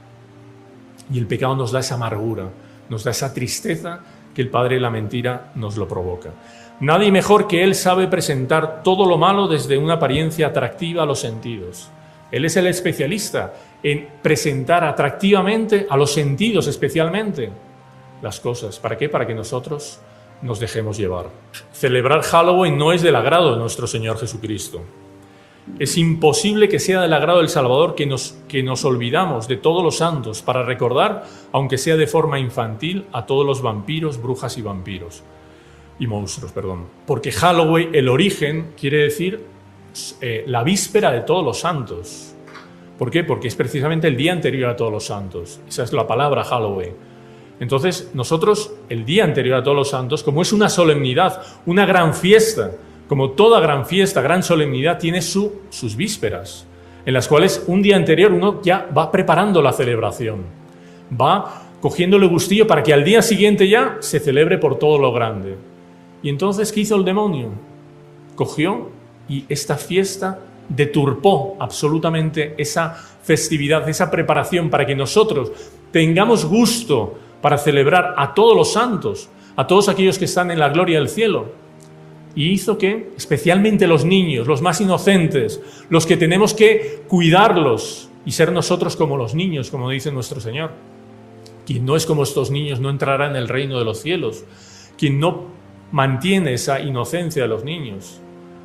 G: Y el pecado nos da esa amargura, nos da esa tristeza que el padre de la mentira nos lo provoca. Nadie mejor que él sabe presentar todo lo malo desde una apariencia atractiva a los sentidos. Él es el especialista en presentar atractivamente a los sentidos especialmente las cosas. ¿Para qué? Para que nosotros nos dejemos llevar. Celebrar Halloween no es del agrado de nuestro Señor Jesucristo. Es imposible que sea del agrado del Salvador que nos, que nos olvidamos de todos los santos para recordar, aunque sea de forma infantil, a todos los vampiros, brujas y vampiros. Y monstruos, perdón. Porque Halloween, el origen, quiere decir eh, la víspera de todos los santos. ¿Por qué? Porque es precisamente el día anterior a todos los santos. Esa es la palabra Halloween. Entonces, nosotros, el día anterior a todos los santos, como es una solemnidad, una gran fiesta, como toda gran fiesta, gran solemnidad, tiene su, sus vísperas, en las cuales un día anterior uno ya va preparando la celebración, va cogiéndole gustillo para que al día siguiente ya se celebre por todo lo grande. Y entonces, ¿qué hizo el demonio? Cogió y esta fiesta deturpó absolutamente esa festividad, esa preparación para que nosotros tengamos gusto para celebrar a todos los santos, a todos aquellos que están en la gloria del cielo. Y hizo que, especialmente los niños, los más inocentes, los que tenemos que cuidarlos y ser nosotros como los niños, como dice nuestro Señor. Quien no es como estos niños no entrará en el reino de los cielos. Quien no mantiene esa inocencia de los niños,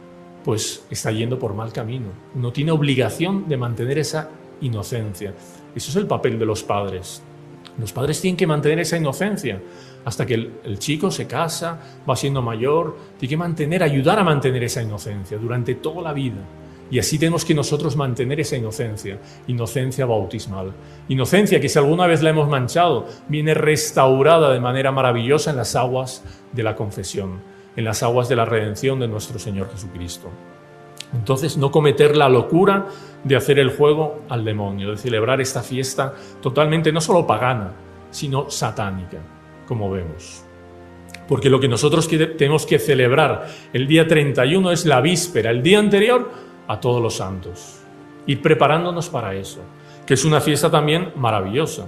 G: pues está yendo por mal camino. Uno tiene obligación de mantener esa inocencia. Eso es el papel de los padres. Los padres tienen que mantener esa inocencia hasta que el, el chico se casa, va siendo mayor, tiene que mantener, ayudar a mantener esa inocencia durante toda la vida. Y así tenemos que nosotros mantener esa inocencia, inocencia bautismal. Inocencia que si alguna vez la hemos manchado, viene restaurada de manera maravillosa en las aguas de la confesión, en las aguas de la redención de nuestro Señor Jesucristo. Entonces, no cometer la locura de hacer el juego al demonio, de celebrar esta fiesta totalmente no solo pagana, sino satánica, como vemos. Porque lo que nosotros tenemos que celebrar el día treinta y uno es la víspera, el día anterior a todos los santos. Ir preparándonos para eso, que es una fiesta también maravillosa.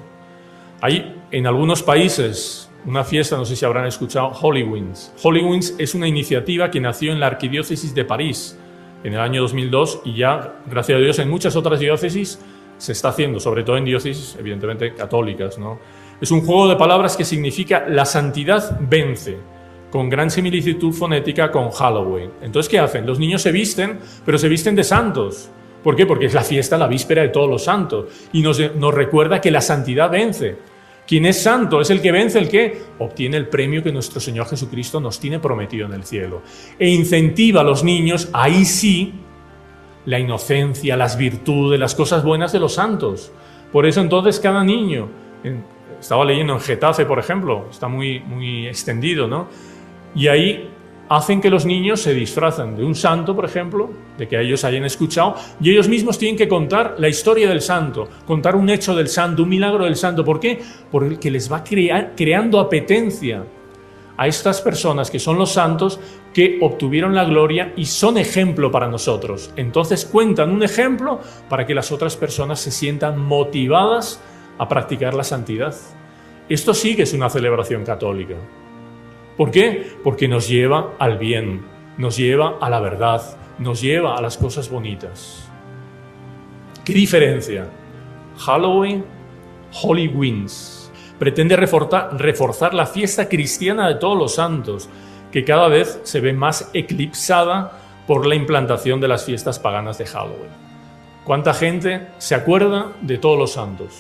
G: Hay en algunos países una fiesta, no sé si habrán escuchado, Halloween's. Halloween's es una iniciativa que nació en la Arquidiócesis de París en el año dos mil dos y ya, gracias a Dios, en muchas otras diócesis se está haciendo, sobre todo en diócesis, evidentemente, católicas, ¿no? Es un juego de palabras que significa la santidad vence, con gran similitud fonética con Halloween. Entonces, ¿qué hacen? Los niños se visten, pero se visten de santos. ¿Por qué? Porque es la fiesta, la víspera de todos los santos. Y nos, nos recuerda que la santidad vence. Quien es santo es el que vence, el que obtiene el premio que nuestro Señor Jesucristo nos tiene prometido en el cielo. E incentiva a los niños, ahí sí, la inocencia, las virtudes, las cosas buenas de los santos. Por eso entonces cada niño, en, estaba leyendo en Getafe, por ejemplo, está muy, muy extendido, ¿no? Y ahí hacen que los niños se disfrazan de un santo, por ejemplo, de que ellos hayan escuchado, y ellos mismos tienen que contar la historia del santo, contar un hecho del santo, un milagro del santo. ¿Por qué? Porque les va crea- creando apetencia a estas personas que son los santos que obtuvieron la gloria y son ejemplo para nosotros. Entonces cuentan un ejemplo para que las otras personas se sientan motivadas a practicar la santidad. Esto sí que es una celebración católica. ¿Por qué? Porque nos lleva al bien, nos lleva a la verdad, nos lleva a las cosas bonitas. ¿Qué diferencia? Halloween, Halloween's, pretende reforzar, reforzar la fiesta cristiana de todos los santos, que cada vez se ve más eclipsada por la implantación de las fiestas paganas de Halloween. ¿Cuánta gente se acuerda de todos los santos?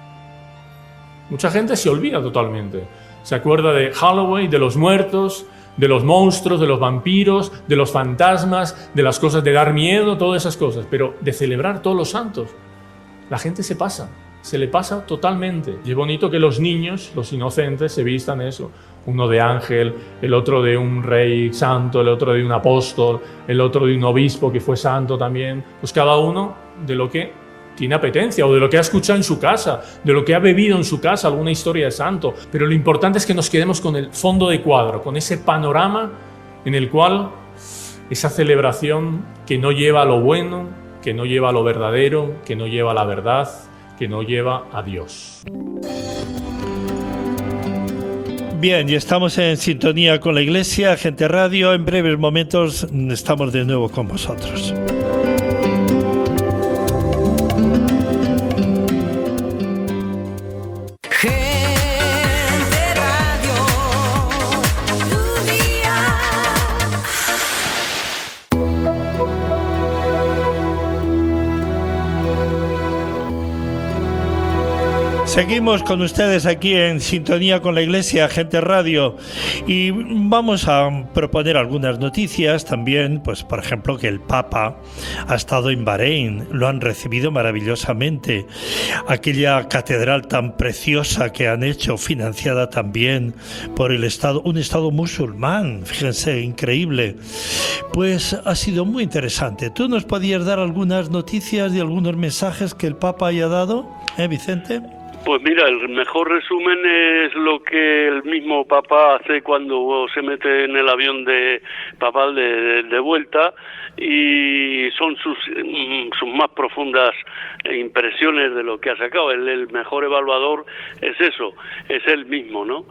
G: Mucha gente se olvida totalmente. Se acuerda de Halloween, de los muertos, de los monstruos, de los vampiros, de los fantasmas, de las cosas de dar miedo, todas esas cosas, pero de celebrar todos los santos. La gente se pasa, se le pasa totalmente. Y es bonito que los niños, los inocentes, se vistan eso. Uno de ángel, el otro de un rey santo, el otro de un apóstol, el otro de un obispo que fue santo también. Pues cada uno de lo que tiene apetencia o de lo que ha escuchado en su casa, de lo que ha bebido en su casa, alguna historia de santo. Pero lo importante es que nos quedemos con el fondo de cuadro, con ese panorama en el cual esa celebración que no lleva a lo bueno, que no lleva a lo verdadero, que no lleva a la verdad, que no lleva a Dios.
A: Bien, y estamos en sintonía con la Iglesia, Gente Radio. En breves momentos estamos de nuevo con vosotros. Seguimos con ustedes aquí en sintonía con la Iglesia, Gente Radio, y vamos a proponer algunas noticias también, pues por ejemplo que el Papa ha estado en Bahrein, lo han recibido maravillosamente, aquella catedral tan preciosa que han hecho, financiada también por el Estado, un Estado musulmán, fíjense, increíble, pues ha sido muy interesante. ¿Tú nos podías dar algunas noticias y algunos mensajes que el Papa haya dado, eh, Vicente?
B: Pues mira, el mejor resumen es lo que el mismo Papa hace cuando se mete en el avión de papal de, de, de vuelta, y son sus, sus más profundas impresiones de lo que ha sacado. El, el mejor evaluador es eso, es él mismo, ¿no?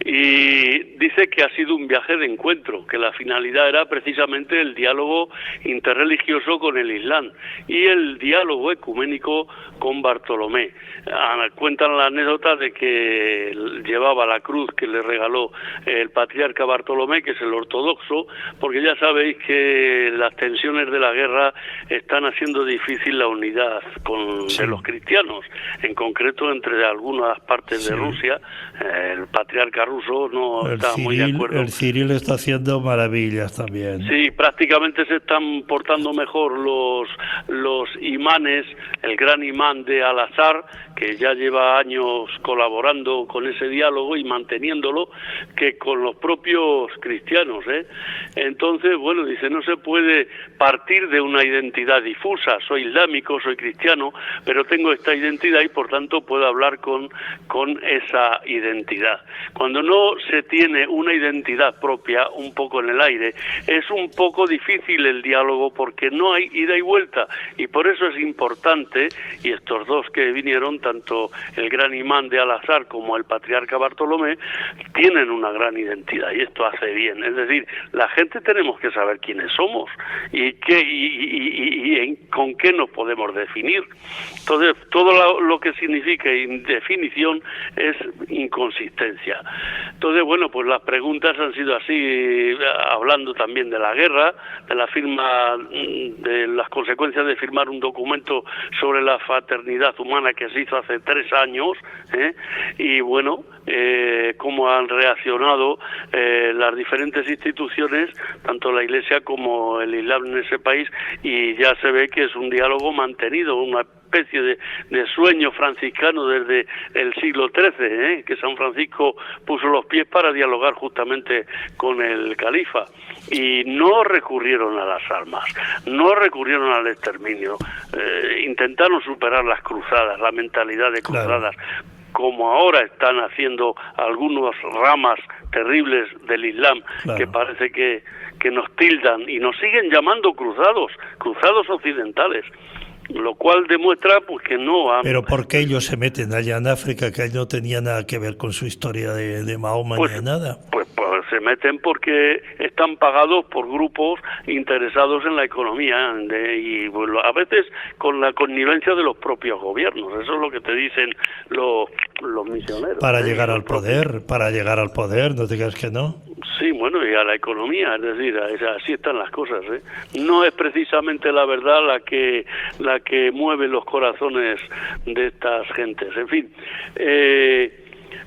B: Y dice que ha sido un viaje de encuentro, que la finalidad era precisamente el diálogo interreligioso con el Islam y el diálogo ecuménico con Bartolomé. Cuentan la anécdota de que llevaba la cruz que le regaló el patriarca Bartolomé, que es el ortodoxo, porque ya sabéis que las tensiones de la guerra están haciendo difícil la unidad con, sí. de los cristianos, en concreto entre algunas partes sí. de Rusia. El patriarca ruso no
A: el
B: está
A: Ciril,
B: muy de acuerdo.
A: El Ciril está haciendo maravillas también.
B: Sí, prácticamente se están portando mejor los los imanes, el gran imán de Al-Azhar, que ya lleva años colaborando con ese diálogo y manteniéndolo, que con los propios cristianos, ¿eh? Entonces, bueno, dice, no se puede partir de una identidad difusa, soy islámico, soy cristiano, pero tengo esta identidad y por tanto puedo hablar con, con esa identidad. Cuando no se tiene una identidad propia, un poco en el aire, es un poco difícil el diálogo porque no hay ida y vuelta, y por eso es importante, y estos dos que vinieron, tanto el gran imán de Al-Azhar como el patriarca Bartolomé, tienen una gran identidad, y esto hace bien. Es decir, la gente tenemos que saber quiénes somos y qué y, y, y, y con qué nos podemos definir. Entonces, todo lo, lo que significa indefinición es inconsistencia. Entonces, bueno, pues las preguntas han sido así, hablando también de la guerra, de la firma, de las consecuencias de firmar un documento sobre la fraternidad humana que se hizo hace tres años, ¿eh? Y bueno, eh, cómo han reaccionado eh, las diferentes instituciones, tanto la Iglesia como el Islam en ese país, y ya se ve que es un diálogo mantenido, una especie de, de sueño franciscano desde el siglo trece, ¿eh? que San Francisco puso los pies para dialogar justamente con el califa, y no recurrieron a las armas, no recurrieron al exterminio, eh, intentaron superar las cruzadas, la mentalidad de cruzadas, claro, como ahora están haciendo algunas ramas terribles del Islam, claro, que parece que, que nos tildan y nos siguen llamando cruzados, cruzados occidentales. Lo cual demuestra pues que no han...
A: Pero ¿por qué ellos se meten allá en África, que no tenía nada que ver con su historia de, de Mahoma
B: pues,
A: ni nada?
B: Pues, pues se meten porque están pagados por grupos interesados en la economía de, y bueno, a veces con la connivencia de los propios gobiernos. Eso es lo que te dicen los, los misioneros.
A: Para
B: ¿eh?
A: llegar al poder, para llegar al poder, no te digas que no.
B: Sí, bueno, y a la economía, es decir, así están las cosas, ¿eh? No es precisamente la verdad la que la que mueve los corazones de estas gentes. En fin, eh,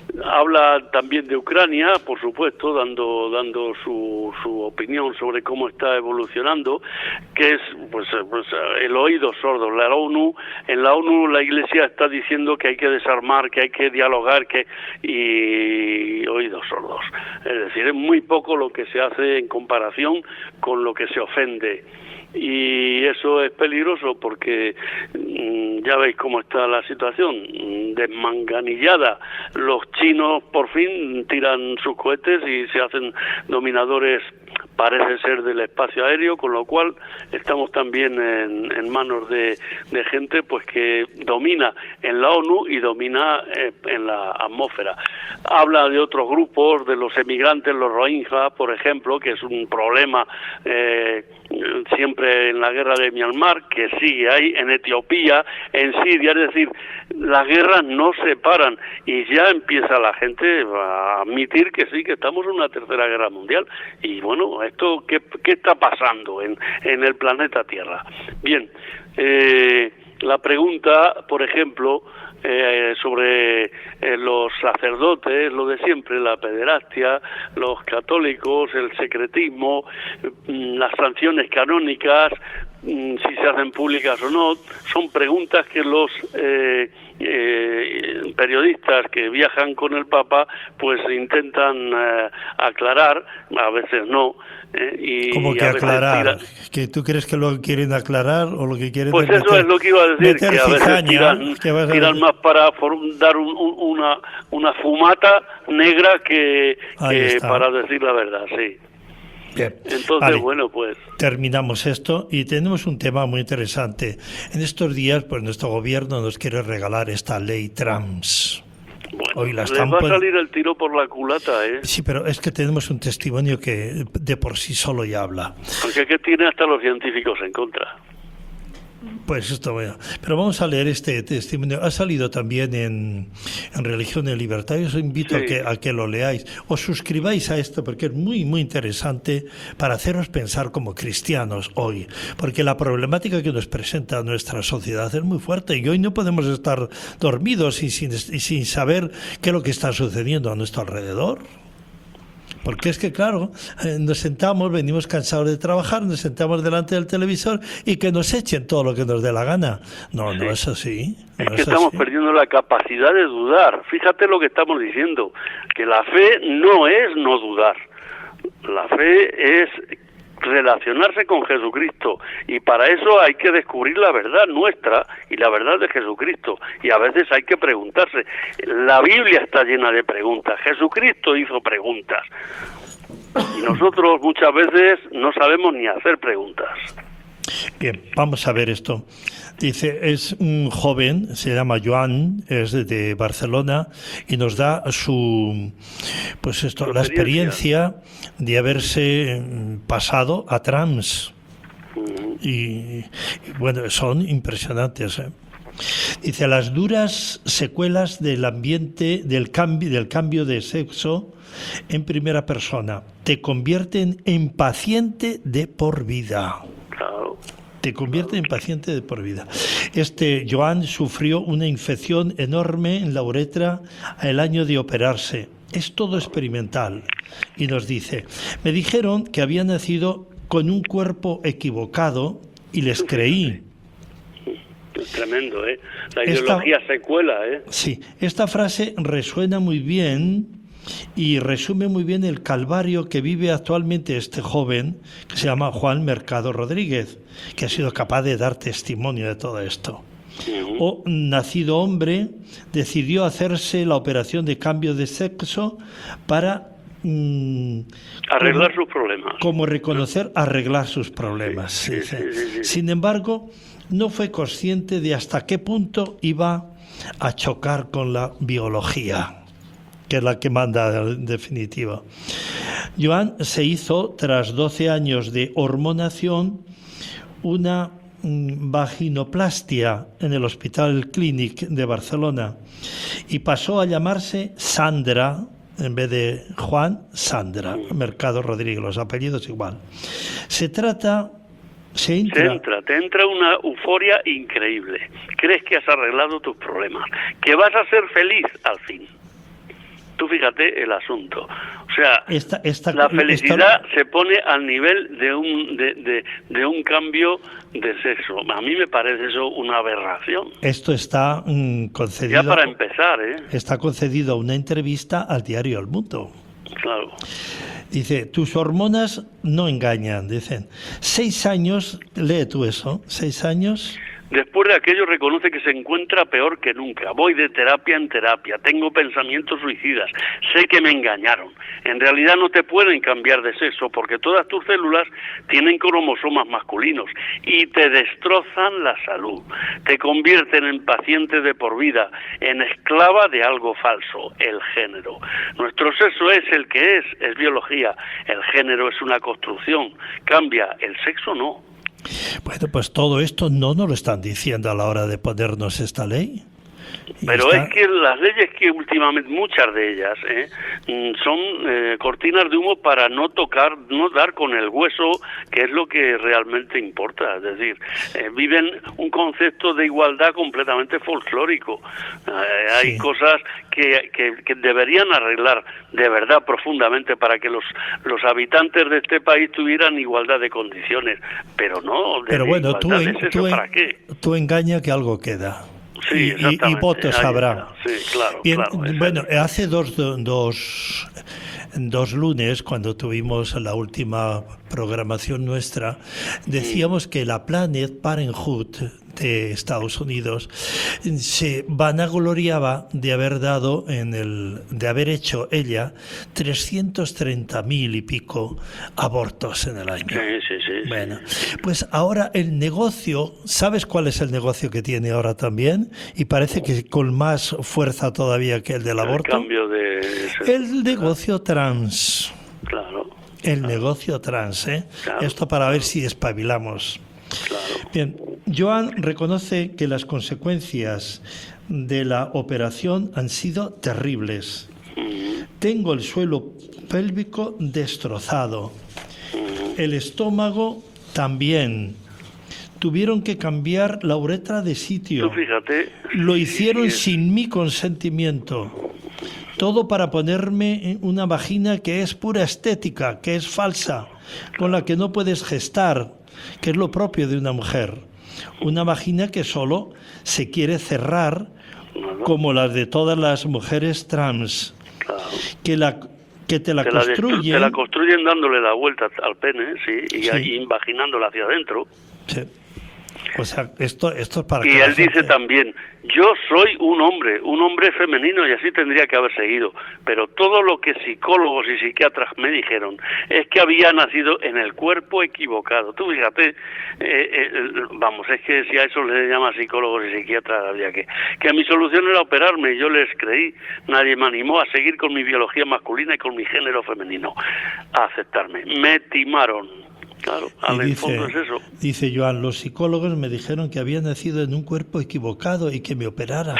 B: Habla también de Ucrania, por supuesto, dando dando su, su opinión sobre cómo está evolucionando, que es pues, pues el oído sordo. La ONU, en la ONU la Iglesia está diciendo que hay que desarmar, que hay que dialogar, que y oídos sordos. Es decir, es muy poco lo que se hace en comparación con lo que se ofende. Y eso es peligroso porque mmm, ya veis cómo está la situación, desmanganillada. Los chinos por fin tiran sus cohetes y se hacen dominadores, parece ser, del espacio aéreo, con lo cual estamos también en, en manos de, de gente pues que domina en la ONU y domina eh, en la atmósfera. Habla de otros grupos, de los emigrantes, los Rohingya, por ejemplo, que es un problema eh, siempre en la guerra de Myanmar, que sigue ahí, en Etiopía, en Siria. Es decir, las guerras no se paran y ya empieza la gente a admitir que sí, que estamos en una tercera guerra mundial. Y bueno, esto ¿qué, qué está pasando en, en el planeta Tierra? Bien, eh, la pregunta, por ejemplo, Eh, sobre eh, los sacerdotes, lo de siempre, la pederastia, los católicos, el secretismo, mm, las sanciones canónicas, mm, si se hacen públicas o no, son preguntas que los eh, eh, periodistas que viajan con el Papa pues intentan eh, aclarar, a veces no. Eh, y
A: ¿Cómo que
B: a veces
A: aclarar?
B: tiran...
A: ¿Que tú crees que lo quieren aclarar o lo que quieren
B: Pues
A: es
B: eso
A: meter,
B: es lo que iba a decir, que a veces
A: cizaña,
B: tiran,
A: que vas a
B: tiran
A: decir?
B: más para for, dar un, un, una, una fumata negra que, que para decir la verdad, sí.
A: Bien.
B: Entonces,
A: Vale.
B: bueno, pues...
A: Terminamos esto y tenemos un tema muy interesante. En estos días, pues nuestro gobierno nos quiere regalar esta ley trans.
B: Bueno,
A: Hoy la
B: les
A: están
B: va a
A: pon-
B: salir el tiro por la culata, ¿eh?
A: Sí, pero es que tenemos un testimonio que de por sí solo ya habla.
B: Aunque que tiene hasta los científicos en contra.
A: Pues esto, bueno. Pero vamos a leer este testimonio. Ha salido también en, en Religión y Libertad. Yo os invito
B: Sí.
A: a, que, a que lo leáis. Os suscribáis a esto porque es muy, muy interesante para haceros pensar como cristianos hoy. Porque la problemática que nos presenta nuestra sociedad es muy fuerte y hoy no podemos estar dormidos y sin, y sin saber qué es lo que está sucediendo a nuestro alrededor. Porque es que, claro, eh, nos sentamos, venimos cansados de trabajar, nos sentamos delante del televisor y que nos echen todo lo que nos dé la gana. No, no es así.
B: Es
A: no
B: que
A: es
B: estamos
A: así.
B: perdiendo la capacidad de dudar. Fíjate lo que estamos diciendo, que la fe no es no dudar. La fe es relacionarse con Jesucristo y para eso hay que descubrir la verdad nuestra y la verdad de Jesucristo y a veces hay que preguntarse. La Biblia está llena de preguntas, Jesucristo hizo preguntas y nosotros muchas veces no sabemos ni hacer preguntas.
A: Bien, vamos a ver esto. Dice, es un joven, se llama Joan, es de, de Barcelona y nos da su, pues esto,
B: Su
A: la
B: experiencia.
A: experiencia de haberse mm, pasado a trans. Y, y, bueno, son impresionantes, ¿eh? Dice, las duras secuelas del ambiente, del cambio, del cambio de sexo en primera persona, te convierten en paciente de por vida.
B: Claro.
A: Te convierte en paciente de por vida. Este Joan sufrió una infección enorme en la uretra el año de operarse. Es todo experimental. Y nos dice, me dijeron que había nacido con un cuerpo equivocado y les creí.
B: Es tremendo, ¿eh? La
A: Esta-
B: ideología se cuela, ¿eh?
A: Sí, esta frase resuena muy bien y resume muy bien el calvario que vive actualmente este joven que se llama Juan Mercado Rodríguez, que ha sido capaz de dar testimonio de todo esto. O nacido hombre, decidió hacerse la operación de cambio de sexo para mm,
B: Arreglar
A: como-
B: sus problemas.
A: como reconocer, arreglar sus problemas.
B: Sí,
A: dice.
B: sí, sí, sí.
A: Sin embargo, no fue consciente de hasta qué punto iba a chocar con la biología, que es la que manda en definitiva. Joan se hizo, tras doce años de hormonación, una mm, vaginoplastia en el Hospital Clínic de Barcelona y pasó a llamarse Sandra, en vez de Juan, Sandra, Mercado Rodríguez, los apellidos igual. Se trata, se
B: Te
A: entra,
B: entra, te entra una euforia increíble. Crees que has arreglado tus problemas, que vas a ser feliz al fin. Tú fíjate el asunto. O sea,
A: esta, esta,
B: la felicidad
A: esta...
B: se pone al nivel de un de, de, de un cambio de sexo. A mí me parece eso una aberración.
A: Esto está mm, concedido...
B: Ya para empezar, ¿eh?
A: Está concedido a una entrevista al diario El Mundo.
B: Claro.
A: Dice, tus hormonas no engañan, dicen. Seis años, lee tú eso, seis años...
B: Después de aquello reconoce que se encuentra peor que nunca. Voy de terapia en terapia, tengo pensamientos suicidas, sé que me engañaron. En realidad no te pueden cambiar de sexo porque todas tus células tienen cromosomas masculinos y te destrozan la salud. Te convierten en paciente de por vida, en esclava de algo falso, el género. Nuestro sexo es el que es, es biología. El género es una construcción, cambia, el sexo no.
A: Bueno, pues todo esto no nos lo están diciendo a la hora de ponernos esta ley. Y
B: Pero
A: está...
B: es que las leyes que últimamente, muchas de ellas, ¿eh? son eh, cortinas de humo para no tocar, no dar con el hueso, que es lo que realmente importa. Es decir, eh, viven un concepto de igualdad completamente folclórico. Eh, hay
A: sí.
B: cosas que, que, que deberían arreglar de verdad profundamente para que los, los habitantes de este país tuvieran igualdad de condiciones. Pero no, de
A: Pero bueno, tú, en,
B: es eso,
A: tú, en,
B: ¿para qué?
A: tú engaña que algo queda.
B: Sí,
A: y, y votos
B: Ahí
A: habrá.
B: está. Sí, claro,
A: Bien,
B: claro,
A: bueno, hace dos, dos, dos lunes, cuando tuvimos la última programación nuestra, decíamos mm. que la Planned Parenthood de Estados Unidos se vanagloriaba de haber dado en el de haber hecho ella trescientos treinta mil y pico abortos en el año.
B: Sí, sí, sí.
A: Bueno, pues ahora el negocio, ¿sabes cuál es el negocio que tiene ahora también? Y parece que con más fuerza todavía que el del
B: el
A: aborto.
B: Cambio de...
A: El negocio trans.
B: Claro.
A: El
B: claro.
A: negocio trans, ¿eh?
B: Claro.
A: Esto para ver si espabilamos.
B: Claro.
A: Bien, Joan reconoce que las consecuencias de la operación han sido terribles.
B: Mm.
A: Tengo el suelo pélvico destrozado.
B: Mm.
A: El estómago también. Tuvieron que cambiar la uretra de sitio.
B: Tú fíjate.
A: Lo hicieron
B: sí, sí.
A: sin mi consentimiento. Todo para ponerme una vagina que es pura estética, que es falsa, con la que no puedes gestar, que es lo propio de una mujer. Una vagina que solo se quiere cerrar, como las de todas las mujeres trans,
B: Claro.
A: que la que te la
B: te
A: construyen.
B: La te la construyen dándole la vuelta al pene, sí, y,
A: Sí.
B: y imaginándola hacia adentro.
A: Sí. O sea, esto, esto es para
B: Y
A: que la
B: él
A: gente...
B: dice también, yo soy un hombre, un hombre femenino y así tendría que haber seguido. Pero todo lo que psicólogos y psiquiatras me dijeron es que había nacido en el cuerpo equivocado. Tú fíjate, eh, eh, vamos, es que si a eso le llama psicólogos y psiquiatras había que... Que mi solución era operarme y yo les creí. Nadie me animó a seguir con mi biología masculina y con mi género femenino, a aceptarme. Me timaron. Claro, al
A: dice,
B: fondo es eso.
A: Dice Joan, los psicólogos me dijeron que había nacido en un cuerpo equivocado y que me operara.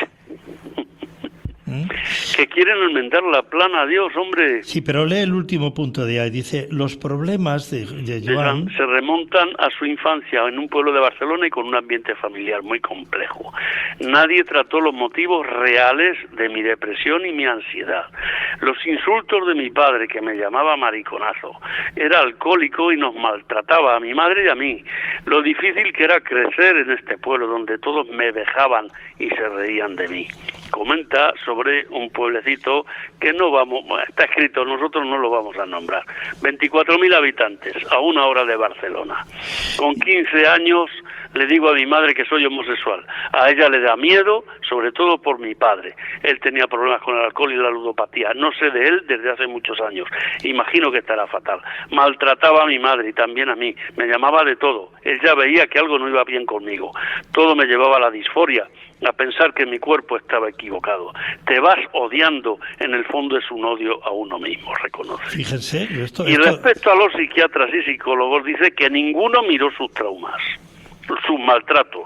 A: ¿Mm?
B: Que quieren enmendar la plana a Dios, hombre.
A: Sí, pero lee el último punto de ahí. Dice, los problemas de, de Joan...
B: Se remontan a su infancia en un pueblo de Barcelona y con un ambiente familiar muy complejo. Nadie trató los motivos reales de mi depresión y mi ansiedad. Los insultos de mi padre, que me llamaba mariconazo. Era alcohólico y nos maltrataba a mi madre y a mí. Lo difícil que era crecer en este pueblo donde todos me vejaban y se reían de mí. Comenta sobre un pueblecito que no vamos, está escrito, nosotros no lo vamos a nombrar. veinticuatro mil habitantes, a una hora de Barcelona. Con quince años le digo a mi madre que soy homosexual. A ella le da miedo, sobre todo por mi padre. Él tenía problemas con el alcohol y la ludopatía. No sé de él desde hace muchos años. Imagino que estará fatal. Maltrataba a mi madre y también a mí. Me llamaba de todo. Él ya veía que algo no iba bien conmigo. Todo me llevaba a la disforia, a pensar que mi cuerpo estaba equivocado. Te vas odiando, en el fondo es un odio a uno mismo, reconoce.
A: Fíjense, esto,
B: y
A: esto...
B: respecto a los psiquiatras y psicólogos, dice que ninguno miró sus traumas, sus maltratos.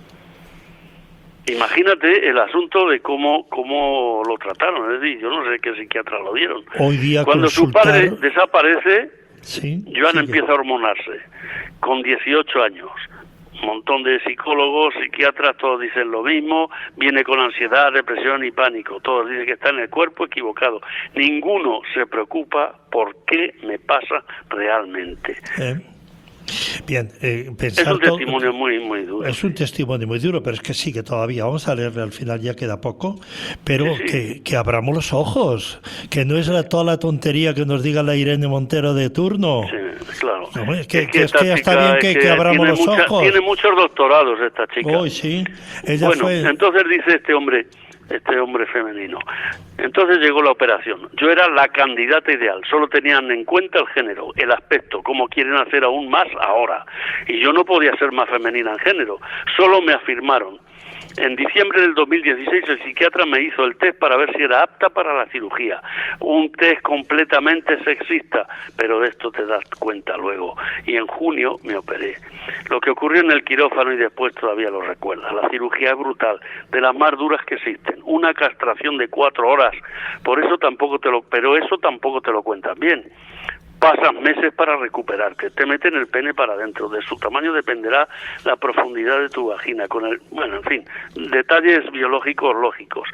B: Imagínate el asunto de cómo cómo lo trataron, es decir, yo no sé qué psiquiatra lo dieron.
A: Hoy día
B: Cuando
A: consultar...
B: su padre desaparece,
A: sí,
B: Joan
A: sí,
B: empieza
A: que...
B: a hormonarse, con dieciocho años. Un montón de psicólogos, psiquiatras, todos dicen lo mismo, viene con ansiedad, depresión y pánico, todos dicen que está en el cuerpo equivocado. Ninguno se preocupa por qué me pasa realmente.
A: Eh. Bien, eh,
B: es un testimonio todo, muy muy duro.
A: Es un testimonio muy duro, pero es que sí, que todavía vamos a leerle al final, ya queda poco, pero sí, sí. Que, que abramos los ojos, que no es la, toda la tontería que nos diga la Irene Montero de turno.
B: Sí, claro.
A: No, es que, es que, es que ya está bien que, que, que abramos los
B: mucha,
A: ojos.
B: Tiene muchos doctorados esta chica.
A: Hoy sí. Ella
B: bueno,
A: fue...
B: entonces dice este hombre, este hombre femenino. Entonces llegó la operación. Yo era la candidata ideal. Solo tenían en cuenta el género, el aspecto, como quieren hacer aún más ahora. Y yo no podía ser más femenina en género. Solo me afirmaron. En diciembre del dos mil dieciséis el psiquiatra me hizo el test para ver si era apta para la cirugía. Un test completamente sexista, pero de esto te das cuenta luego. Y en junio me operé. Lo que ocurrió en el quirófano y después todavía lo recuerdas. La cirugía es brutal, de las más duras que existen. Una castración de cuatro horas. Por eso tampoco te lo, pero eso tampoco te lo cuentan bien. Pasas meses para recuperarte, te meten el pene para adentro, de su tamaño dependerá la profundidad de tu vagina, con el, bueno, en fin, detalles biológicos lógicos.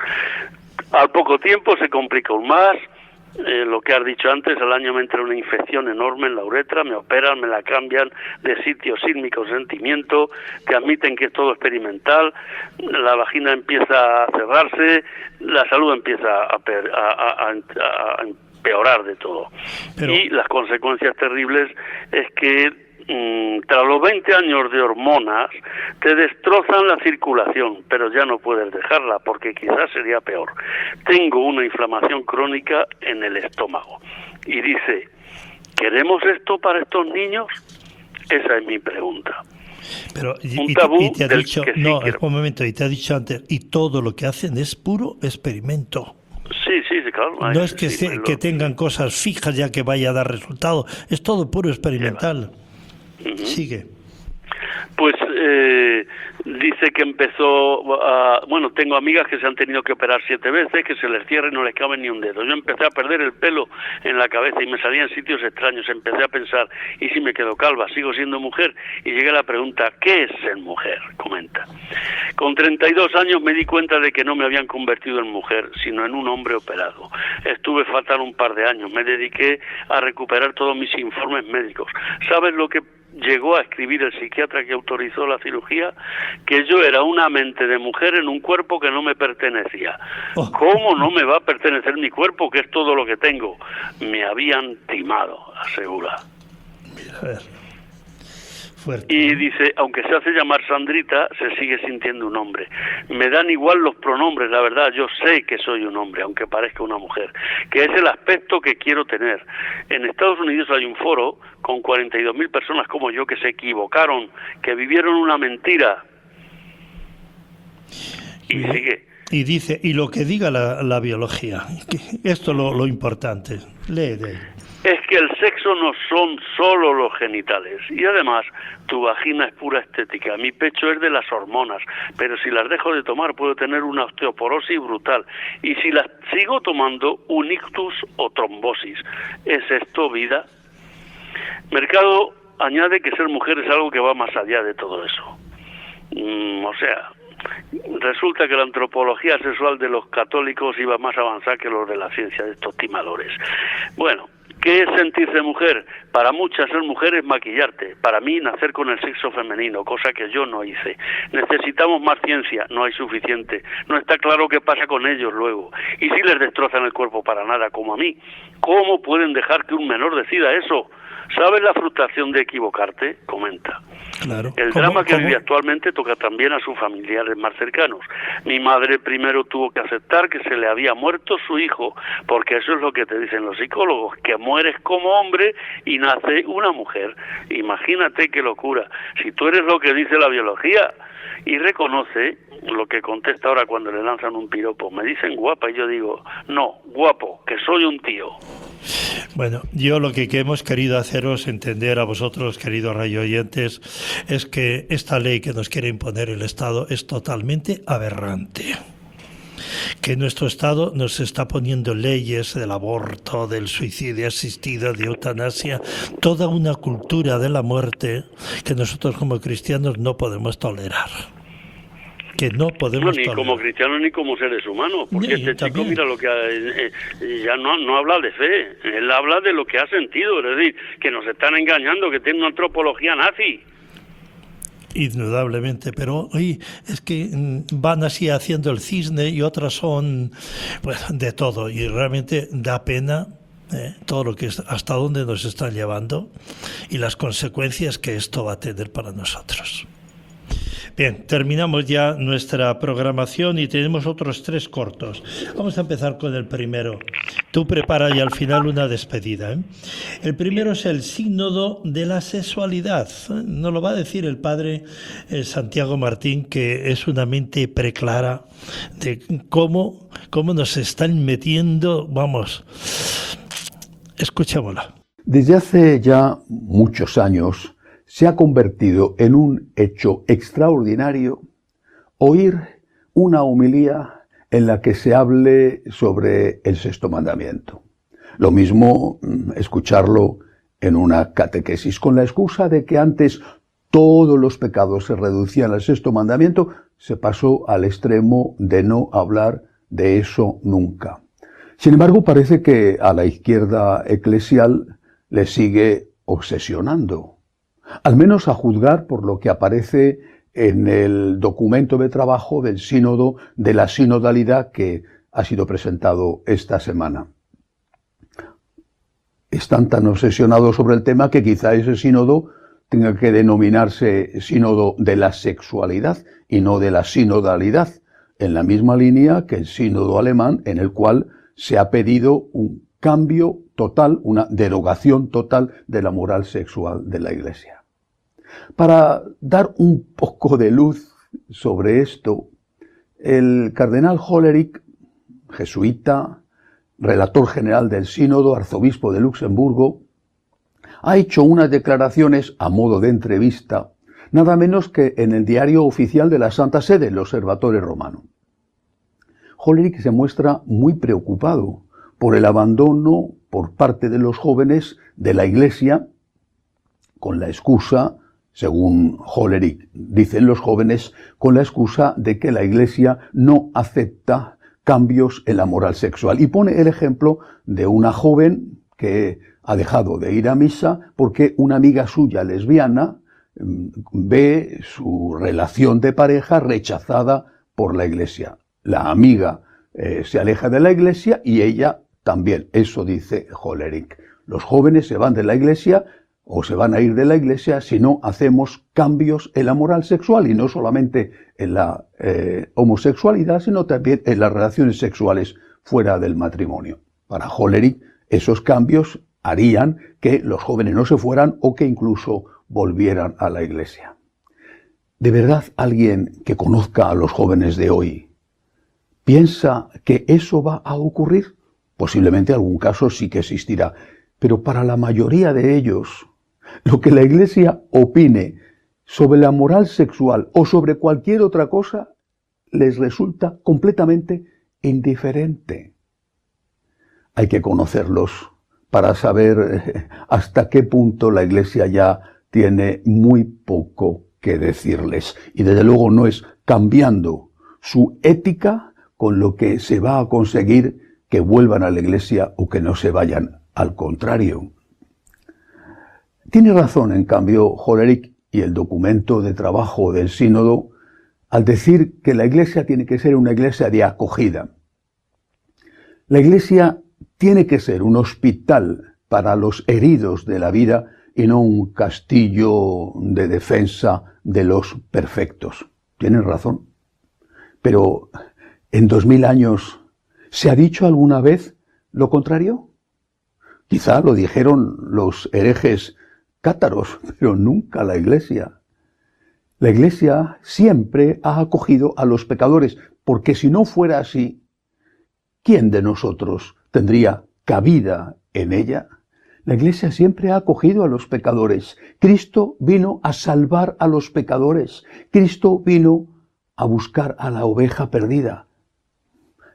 B: Al poco tiempo se complica aún más, eh, lo que has dicho antes, al año me entra una infección enorme en la uretra, me operan, me la cambian de sitio sin mi consentimiento, te admiten que es todo experimental, la vagina empieza a cerrarse, la salud empieza a, per, a, a, a, a, a peorar de todo. Pero... Y las consecuencias terribles es que mmm, tras los veinte años de hormonas te destrozan la circulación, pero ya no puedes dejarla porque quizás sería peor. Tengo una inflamación crónica en el estómago. Y dice, ¿queremos esto para estos niños? Esa es mi pregunta.
A: Pero, y,
B: un tabú
A: y te ha
B: del
A: dicho,
B: que sí
A: no,
B: quiero.
A: Un momento, y te ha dicho antes, y todo lo que hacen es puro experimento.
B: Sí, sí, sí, claro.
A: No es que,
B: sí,
A: se,
B: lo...
A: que tengan cosas fijas ya que vaya a dar resultado, es todo puro experimental. Uh-huh. Sigue.
B: Pues eh, dice que empezó a... Bueno, tengo amigas que se han tenido que operar siete veces, que se les cierra y no les cabe ni un dedo. Yo empecé a perder el pelo en la cabeza y me salía en sitios extraños. Empecé a pensar, ¿y si me quedo calva? ¿Sigo siendo mujer? Y llegué a la pregunta, ¿qué es ser mujer? Comenta. Con treinta y dos años me di cuenta de que no me habían convertido en mujer, sino en un hombre operado. Estuve fatal un par de años. Me dediqué a recuperar todos mis informes médicos. ¿Sabes lo que llegó a escribir el psiquiatra que autorizó la cirugía? Que yo era una mente de mujer en un cuerpo que no me pertenecía. ¿Cómo no me va a pertenecer mi cuerpo, que es todo lo que tengo? Me habían timado, asegura.
A: Mira, a ver. Fuerte.
B: Y dice, aunque se hace llamar Sandrita, se sigue sintiendo un hombre. Me dan igual los pronombres, la verdad, yo sé que soy un hombre, aunque parezca una mujer, que es el aspecto que quiero tener. En Estados Unidos hay un foro con cuarenta y dos mil personas como yo que se equivocaron, que vivieron una mentira. Y, y sigue.
A: Y dice, y lo que diga la, la biología, esto es lo, lo importante, lee de él.
B: Es que el sexo no son solo los genitales, y además tu vagina es pura estética, mi pecho es de las hormonas, pero si las dejo de tomar puedo tener una osteoporosis brutal, y si las sigo tomando, un ictus o trombosis. ¿Es esto vida? Mercado añade que ser mujer es algo que va más allá de todo eso. Mm, o sea, resulta que la antropología sexual de los católicos iba más avanzada que los de la ciencia de estos timadores. Bueno, ¿qué es sentirse mujer? Para muchas ser mujer es maquillarte. Para mí, nacer con el sexo femenino, cosa que yo no hice. Necesitamos más ciencia, no hay suficiente. No está claro qué pasa con ellos luego. Y si les destrozan el cuerpo para nada, como a mí, ¿cómo pueden dejar que un menor decida eso? ¿Sabes la frustración de equivocarte? Comenta.
A: Claro.
B: El
A: ¿Cómo,
B: drama que
A: cómo?
B: vive actualmente toca también a sus familiares más cercanos. Mi madre primero tuvo que aceptar que se le había muerto su hijo, porque eso es lo que te dicen los psicólogos, que mueres como hombre y nace una mujer. Imagínate qué locura. Si tú eres lo que dice la biología y reconoce lo que contesta ahora cuando le lanzan un piropo, me dicen guapa y yo digo, no, guapo, que soy un tío.
A: Bueno, yo lo que hemos querido haceros entender a vosotros, queridos radioyentes, es que esta ley que nos quiere imponer el Estado es totalmente aberrante. que nuestro Estado nos está poniendo leyes del aborto, del suicidio asistido, de eutanasia, toda una cultura de la muerte que nosotros como cristianos no podemos tolerar. Que no podemos
B: no, ni
A: tolerar.
B: Como cristianos ni como seres humanos, porque
A: Sí,
B: este
A: también.
B: chico, mira lo que eh, eh, ya no, no habla de fe, él habla de lo que ha sentido, es decir, que nos están engañando, que tiene una antropología nazi.
A: Indudablemente, pero oye, es que mm, van así haciendo el cisne y otras son pues de todo, y realmente da pena eh, todo lo que es, hasta dónde nos están llevando y las consecuencias que esto va a tener para nosotros. Bien, terminamos ya nuestra programación y tenemos otros tres cortos. Vamos a empezar con el primero. Tú prepara y al final una despedida, ¿eh? El primero es el sínodo de la sexualidad. Nos lo va a decir el padre eh, Santiago Martín, que es una mente preclara de cómo, cómo nos están metiendo, vamos, escuchémoslo.
H: Desde hace ya muchos años se ha convertido en un hecho extraordinario oír una homilía en la que se hable sobre el sexto mandamiento. Lo mismo escucharlo en una catequesis, con la excusa de que antes todos los pecados se reducían al sexto mandamiento, se pasó al extremo de no hablar de eso nunca. Sin embargo, parece que a la izquierda eclesial le sigue obsesionando. Al menos a juzgar por lo que aparece en el documento de trabajo del sínodo de la sinodalidad que ha sido presentado esta semana. Están tan obsesionados sobre el tema que quizá ese sínodo tenga que denominarse sínodo de la sexualidad y no de la sinodalidad, en la misma línea que el sínodo alemán, en el cual se ha pedido un cambio total, una derogación total de la moral sexual de la Iglesia. Para dar un poco de luz sobre esto, el cardenal Hollerich, jesuita, relator general del sínodo, arzobispo de Luxemburgo, ha hecho unas declaraciones a modo de entrevista, nada menos que en el diario oficial de la Santa Sede, el Osservatore Romano. Hollerich se muestra muy preocupado por el abandono por parte de los jóvenes de la Iglesia, con la excusa, según Hollerich, dicen los jóvenes, con la excusa de que la Iglesia no acepta cambios en la moral sexual. Y pone el ejemplo de una joven que ha dejado de ir a misa porque una amiga suya lesbiana ve su relación de pareja rechazada por la Iglesia. La amiga eh, se aleja de la Iglesia y ella también. Eso dice Hollerich. Los jóvenes se van de la Iglesia o se van a ir de la Iglesia si no hacemos cambios en la moral sexual, y no solamente en la eh, homosexualidad, sino también en las relaciones sexuales fuera del matrimonio. Para Hollerich, esos cambios harían que los jóvenes no se fueran o que incluso volvieran a la Iglesia. ¿De verdad alguien que conozca a los jóvenes de hoy piensa que eso va a ocurrir? Posiblemente algún caso sí que existirá, pero para la mayoría de ellos, lo que la Iglesia opine sobre la moral sexual o sobre cualquier otra cosa les resulta completamente indiferente. Hay que conocerlos para saber hasta qué punto la Iglesia ya tiene muy poco que decirles. Y desde luego no es cambiando su ética con lo que se va a conseguir que vuelvan a la Iglesia o que no se vayan. Al contrario. Tiene razón, en cambio, Hollerich y el documento de trabajo del sínodo al decir que la Iglesia tiene que ser una Iglesia de acogida. La Iglesia tiene que ser un hospital para los heridos de la vida y no un castillo de defensa de los perfectos. Tienen razón. Pero en dos mil años, ¿se ha dicho alguna vez lo contrario? Quizá lo dijeron los herejes cátaros, pero nunca la Iglesia. La Iglesia siempre ha acogido a los pecadores, porque si no fuera así, ¿quién de nosotros tendría cabida en ella? La Iglesia siempre ha acogido a los pecadores. Cristo vino a salvar a los pecadores. Cristo vino a buscar a la oveja perdida.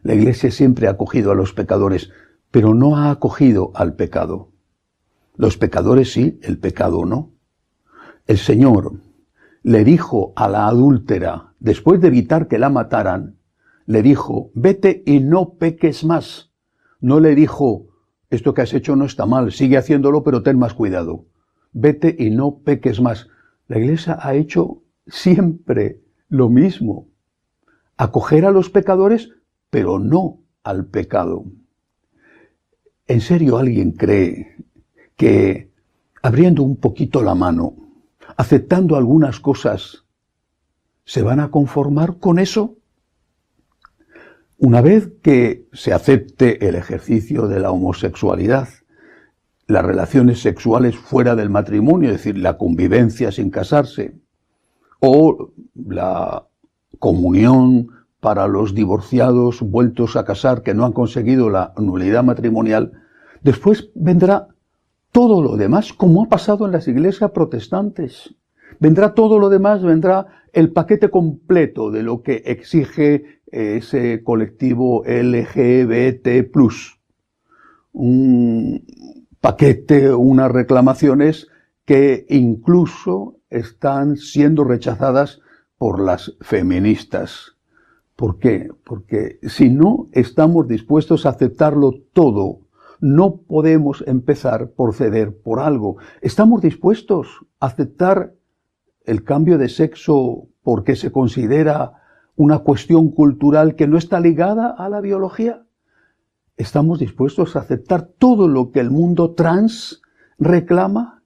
H: La Iglesia siempre ha acogido a los pecadores, pero no ha acogido al pecado. Los pecadores sí, el pecado no. El Señor le dijo a la adúltera, después de evitar que la mataran, le dijo, vete y no peques más. No le dijo, esto que has hecho no está mal, sigue haciéndolo, pero ten más cuidado. Vete y no peques más. La Iglesia ha hecho siempre lo mismo. Acoger a los pecadores, pero no al pecado. ¿En serio alguien cree que abriendo un poquito la mano, aceptando algunas cosas, se van a conformar con eso? Una vez que se acepte el ejercicio de la homosexualidad, las relaciones sexuales fuera del matrimonio, es decir, la convivencia sin casarse, o la comunión para los divorciados vueltos a casar que no han conseguido la nulidad matrimonial, después vendrá todo lo demás, como ha pasado en las iglesias protestantes. Vendrá todo lo demás, vendrá el paquete completo de lo que exige ese colectivo L G B T plus. Un paquete, unas reclamaciones que incluso están siendo rechazadas por las feministas. ¿Por qué? Porque si no estamos dispuestos a aceptarlo todo, no podemos empezar por ceder por algo. ¿Estamos dispuestos a aceptar el cambio de sexo porque se considera una cuestión cultural que no está ligada a la biología? ¿Estamos dispuestos a aceptar todo lo que el mundo trans reclama?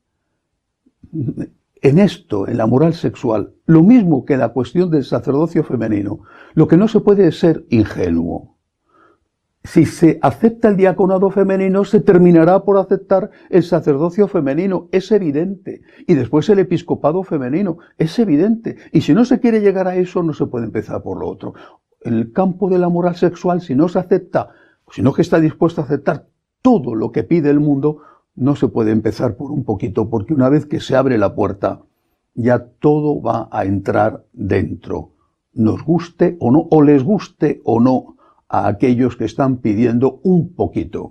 H: En esto, en la moral sexual, lo mismo que en la cuestión del sacerdocio femenino, lo que no se puede es ser ingenuo. Si se acepta el diaconado femenino, se terminará por aceptar el sacerdocio femenino, es evidente. Y después el episcopado femenino, es evidente. Y si no se quiere llegar a eso, no se puede empezar por lo otro. En el campo de la moral sexual, si no se acepta, si no que está dispuesto a aceptar todo lo que pide el mundo, no se puede empezar por un poquito, porque una vez que se abre la puerta, ya todo va a entrar dentro. Nos guste o no, o les guste o no, a aquellos que están pidiendo un poquito.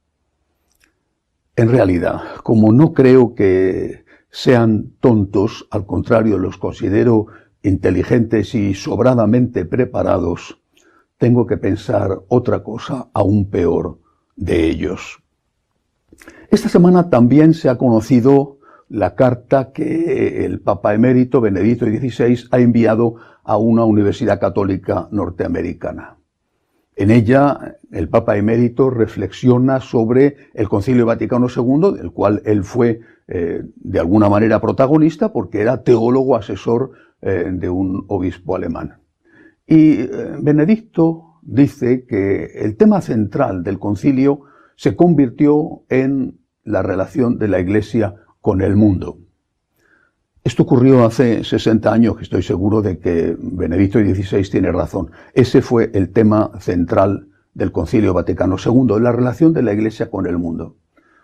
H: En realidad, como no creo que sean tontos, al contrario, los considero inteligentes y sobradamente preparados, tengo que pensar otra cosa aún peor de ellos. Esta semana también se ha conocido la carta que el Papa emérito Benedicto dieciséis ha enviado a una universidad católica norteamericana. En ella, el Papa emérito reflexiona sobre el Concilio Vaticano segundo, del cual él fue eh, de alguna manera protagonista, porque era teólogo asesor eh, de un obispo alemán. Y eh, Benedicto dice que el tema central del concilio se convirtió en la relación de la Iglesia con el mundo. Esto ocurrió hace sesenta años, que estoy seguro de que Benedicto dieciséis tiene razón. Ese fue el tema central del Concilio Vaticano segundo, la relación de la Iglesia con el mundo.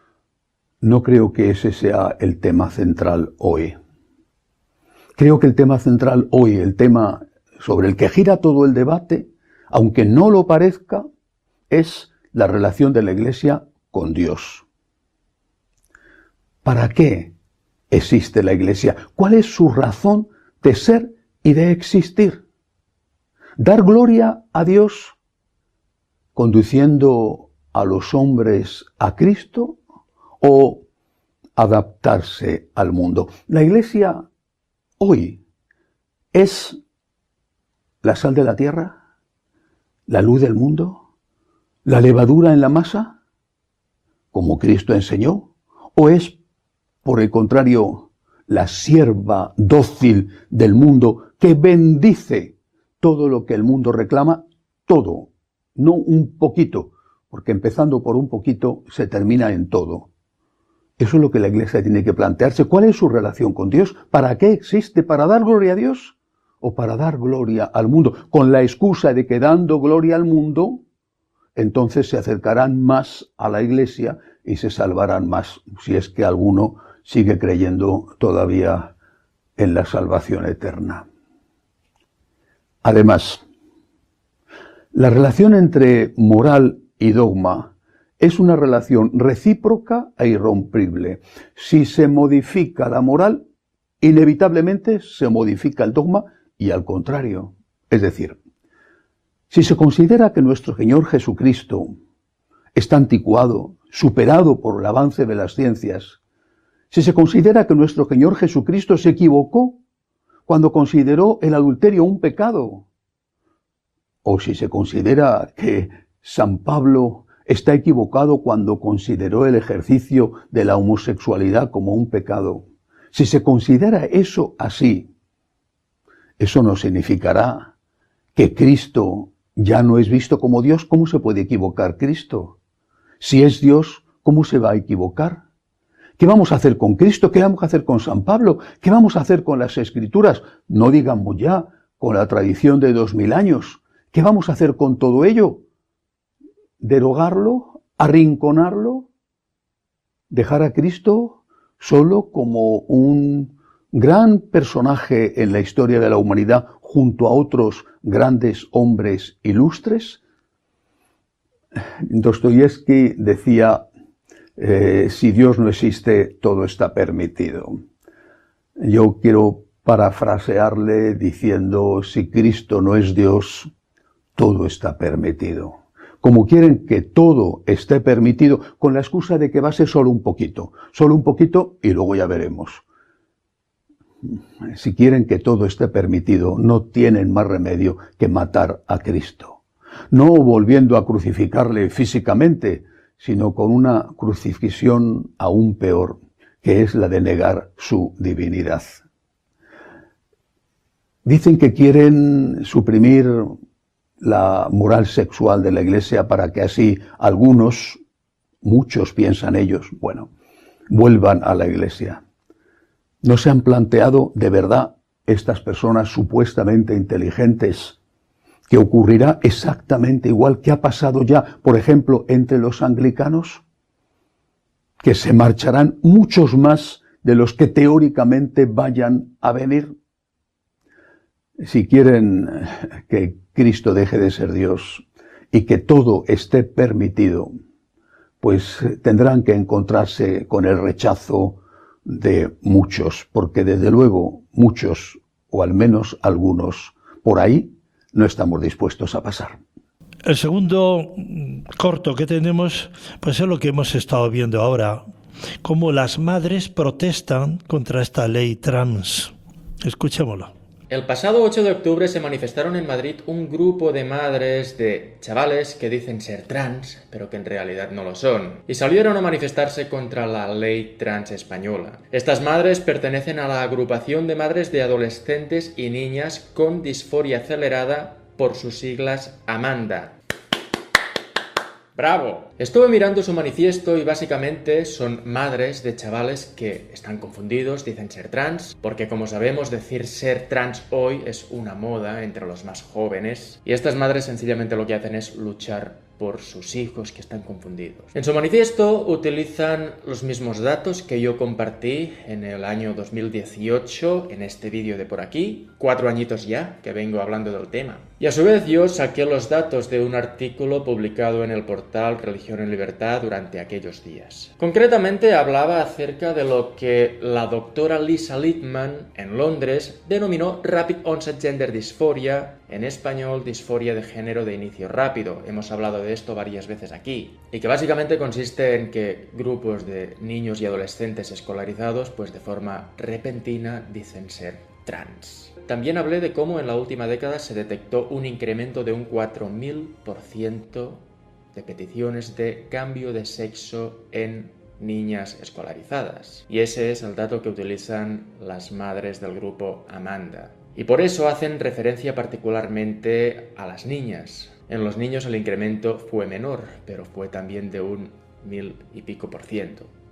H: No creo que ese sea el tema central hoy. Creo que el tema central hoy, el tema sobre el que gira todo el debate, aunque no lo parezca, es la relación de la Iglesia con Dios. ¿Para qué existe la Iglesia? ¿Cuál es su razón de ser y de existir? ¿Dar gloria a Dios conduciendo a los hombres a Cristo o adaptarse al mundo? La Iglesia hoy es la sal de la tierra, la luz del mundo, la levadura en la masa, como Cristo enseñó, o es, por el contrario, la sierva dócil del mundo que bendice todo lo que el mundo reclama, todo, no un poquito, porque empezando por un poquito se termina en todo. Eso es lo que la Iglesia tiene que plantearse. ¿Cuál es su relación con Dios? ¿Para qué existe? ¿Para dar gloria a Dios o para dar gloria al mundo? Con la excusa de que dando gloria al mundo, entonces se acercarán más a la Iglesia y se salvarán más, si es que alguno sigue creyendo todavía en la salvación eterna. Además, La relación entre moral y dogma es una relación recíproca e irrompible. Si se modifica la moral, inevitablemente se modifica el dogma y al contrario. Es decir, si se considera que nuestro Señor Jesucristo está anticuado, superado por el avance de las ciencias, si se considera que nuestro Señor Jesucristo se equivocó cuando consideró el adulterio un pecado, o si se considera que San Pablo está equivocado cuando consideró el ejercicio de la homosexualidad como un pecado, si se considera eso así, eso no significará que Cristo ya no es visto como Dios. ¿Cómo se puede equivocar Cristo? Si es Dios, ¿cómo se va a equivocar? ¿Qué vamos a hacer con Cristo? ¿Qué vamos a hacer con San Pablo? ¿Qué vamos a hacer con las Escrituras? No digamos ya con la tradición de dos mil años. ¿Qué vamos a hacer con todo ello? ¿Derogarlo? ¿Arrinconarlo? ¿Dejar a Cristo solo como un gran personaje en la historia de la humanidad junto a otros grandes hombres ilustres? Dostoyevsky decía, eh, si Dios no existe, todo está permitido. Yo quiero parafrasearle diciendo, si Cristo no es Dios, todo está permitido. Como quieren que todo esté permitido, con la excusa de que va a ser solo un poquito, solo un poquito y luego ya veremos. Si quieren que todo esté permitido, no tienen más remedio que matar a Cristo. No volviendo a crucificarle físicamente, sino con una crucifixión aún peor, que es la de negar su divinidad. Dicen que quieren suprimir la moral sexual de la Iglesia para que así algunos, muchos piensan ellos, bueno, vuelvan a la Iglesia. ¿No se han planteado de verdad estas personas supuestamente inteligentes que ocurrirá exactamente igual que ha pasado ya, por ejemplo, entre los anglicanos? Que se marcharán muchos más de los que teóricamente vayan a venir. Si quieren que Cristo deje de ser Dios y que todo esté permitido, pues tendrán que encontrarse con el rechazo de muchos, porque desde luego muchos, o al menos algunos, por ahí no estamos dispuestos a pasar.
A: El segundo corto que tenemos, pues es lo que hemos estado viendo ahora, cómo las madres protestan contra esta ley trans. Escuchémoslo.
I: El pasado ocho de octubre se manifestaron en Madrid un grupo de madres de chavales que dicen ser trans, pero que en realidad no lo son, y salieron a manifestarse contra la ley trans española. Estas madres pertenecen a la agrupación de madres de adolescentes y niñas con disforia acelerada, por sus siglas AMANDA. ¡Bravo! Estuve mirando su manifiesto y básicamente son madres de chavales que están confundidos, dicen ser trans, porque como sabemos decir ser trans hoy es una moda entre los más jóvenes, y estas madres sencillamente lo que hacen es luchar por sus hijos que están confundidos. En su manifiesto utilizan los mismos datos que yo compartí en el año dos mil dieciocho en este vídeo de por aquí, cuatro añitos ya que vengo hablando del tema. Y a su vez yo saqué los datos de un artículo publicado en el portal Religión en Libertad durante aquellos días. Concretamente hablaba acerca de lo que la doctora Lisa Littman en Londres denominó Rapid Onset Gender Dysphoria, en español disforia de género de inicio rápido. Hemos hablado de esto varias veces aquí, y que básicamente consiste en que grupos de niños y adolescentes escolarizados pues de forma repentina dicen ser trans. También hablé de cómo en la última década se detectó un incremento de un cuatro mil por ciento de peticiones de cambio de sexo en niñas escolarizadas. Y ese es el dato que utilizan las madres del grupo AMANDA. Y por eso hacen referencia particularmente a las niñas. En los niños el incremento fue menor, pero fue también de un mil y pico por ciento.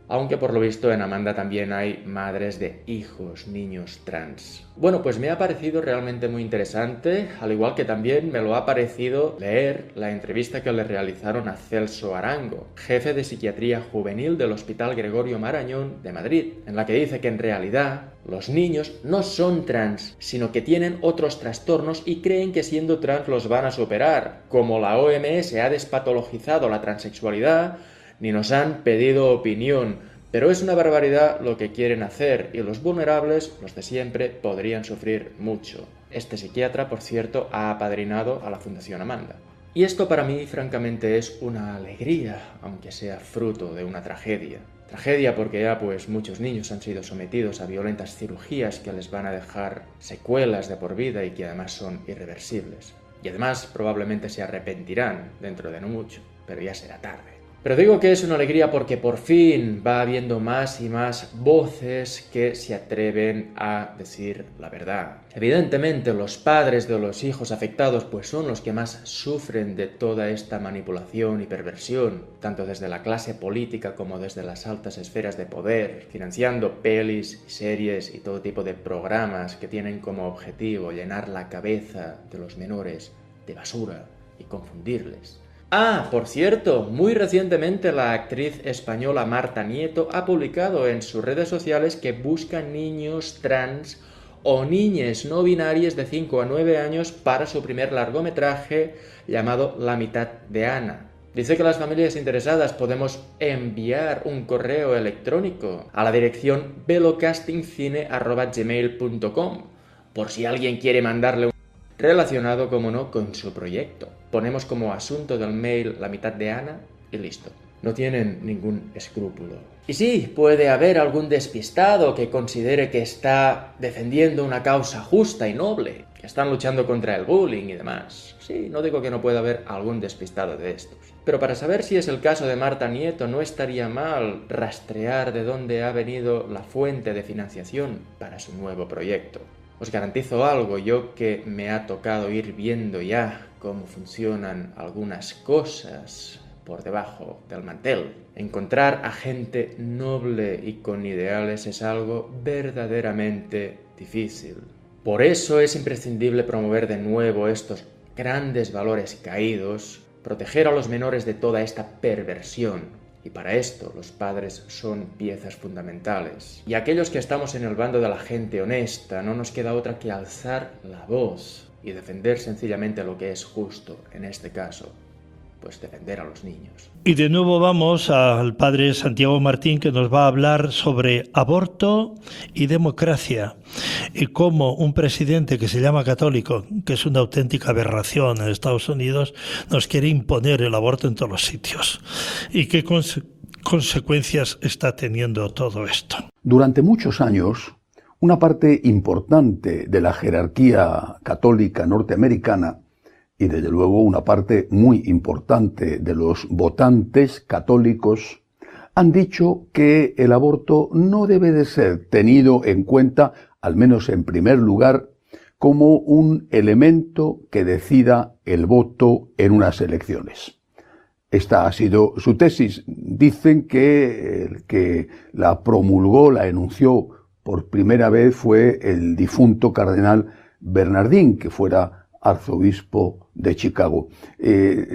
I: aunque por lo visto en Amanda también hay madres de hijos, niños trans. Bueno, pues me ha parecido realmente muy interesante, al igual que también me lo ha parecido leer la entrevista que le realizaron a Celso Arango, jefe de psiquiatría juvenil del Hospital Gregorio Marañón de Madrid, en la que dice que en realidad los niños no son trans, sino que tienen otros trastornos y creen que siendo trans los van a superar. Como la O M S ha despatologizado la transexualidad, ni nos han pedido opinión, pero es una barbaridad lo que quieren hacer y los vulnerables, los de siempre, podrían sufrir mucho. Este psiquiatra, por cierto, ha apadrinado a la Fundación Amanda. Y esto para mí, francamente, es una alegría, aunque sea fruto de una tragedia. Tragedia porque ya pues muchos niños han sido sometidos a violentas cirugías que les van a dejar secuelas de por vida y que además son irreversibles. Y además probablemente se arrepentirán dentro de no mucho, pero ya será tarde. Pero digo que es una alegría porque por fin va habiendo más y más voces que se atreven a decir la verdad. Evidentemente los padres de los hijos afectados pues son los que más sufren de toda esta manipulación y perversión, tanto desde la clase política como desde las altas esferas de poder, financiando pelis, series y todo tipo de programas que tienen como objetivo llenar la cabeza de los menores de basura y confundirles. Ah, por cierto, muy recientemente la actriz española Marta Nieto ha publicado en sus redes sociales que busca niños trans o niñes no binarias de cinco a nueve años para su primer largometraje llamado La mitad de Ana. Dice que las familias interesadas podemos enviar un correo electrónico a la dirección velocastingcine arroba gmail punto com por si alguien quiere mandarle un relacionado, como no, con su proyecto. Ponemos como asunto del mail La mitad de Ana y listo. No tienen ningún escrúpulo. Y sí, puede haber algún despistado que considere que está defendiendo una causa justa y noble, que están luchando contra el bullying y demás. Sí, no digo que no pueda haber algún despistado de estos. Pero para saber si es el caso de Marta Nieto, no estaría mal rastrear de dónde ha venido la fuente de financiación para su nuevo proyecto. Os garantizo algo, yo que me ha tocado ir viendo ya cómo funcionan algunas cosas por debajo del mantel. Encontrar a gente noble y con ideales es algo verdaderamente difícil. Por eso es imprescindible promover de nuevo estos grandes valores caídos, proteger a los menores de toda esta perversión. Y para esto los padres son piezas fundamentales. Y aquellos que estamos en el bando de la gente honesta, no nos queda otra que alzar la voz y defender sencillamente lo que es justo, en este caso, pues defender a los niños.
A: Y de nuevo vamos al padre Santiago Martín, que nos va a hablar sobre aborto y democracia, y cómo un presidente que se llama católico, que es una auténtica aberración en Estados Unidos, nos quiere imponer el aborto en todos los sitios. Y qué conse- consecuencias está teniendo todo esto.
H: Durante muchos años, una parte importante de la jerarquía católica norteamericana y desde luego una parte muy importante de los votantes católicos han dicho que el aborto no debe de ser tenido en cuenta, al menos en primer lugar, como un elemento que decida el voto en unas elecciones. Esta ha sido su tesis. Dicen que el que la promulgó, la enunció por primera vez fue el difunto cardenal Bernardín, que fuera arzobispo de Chicago. Eh,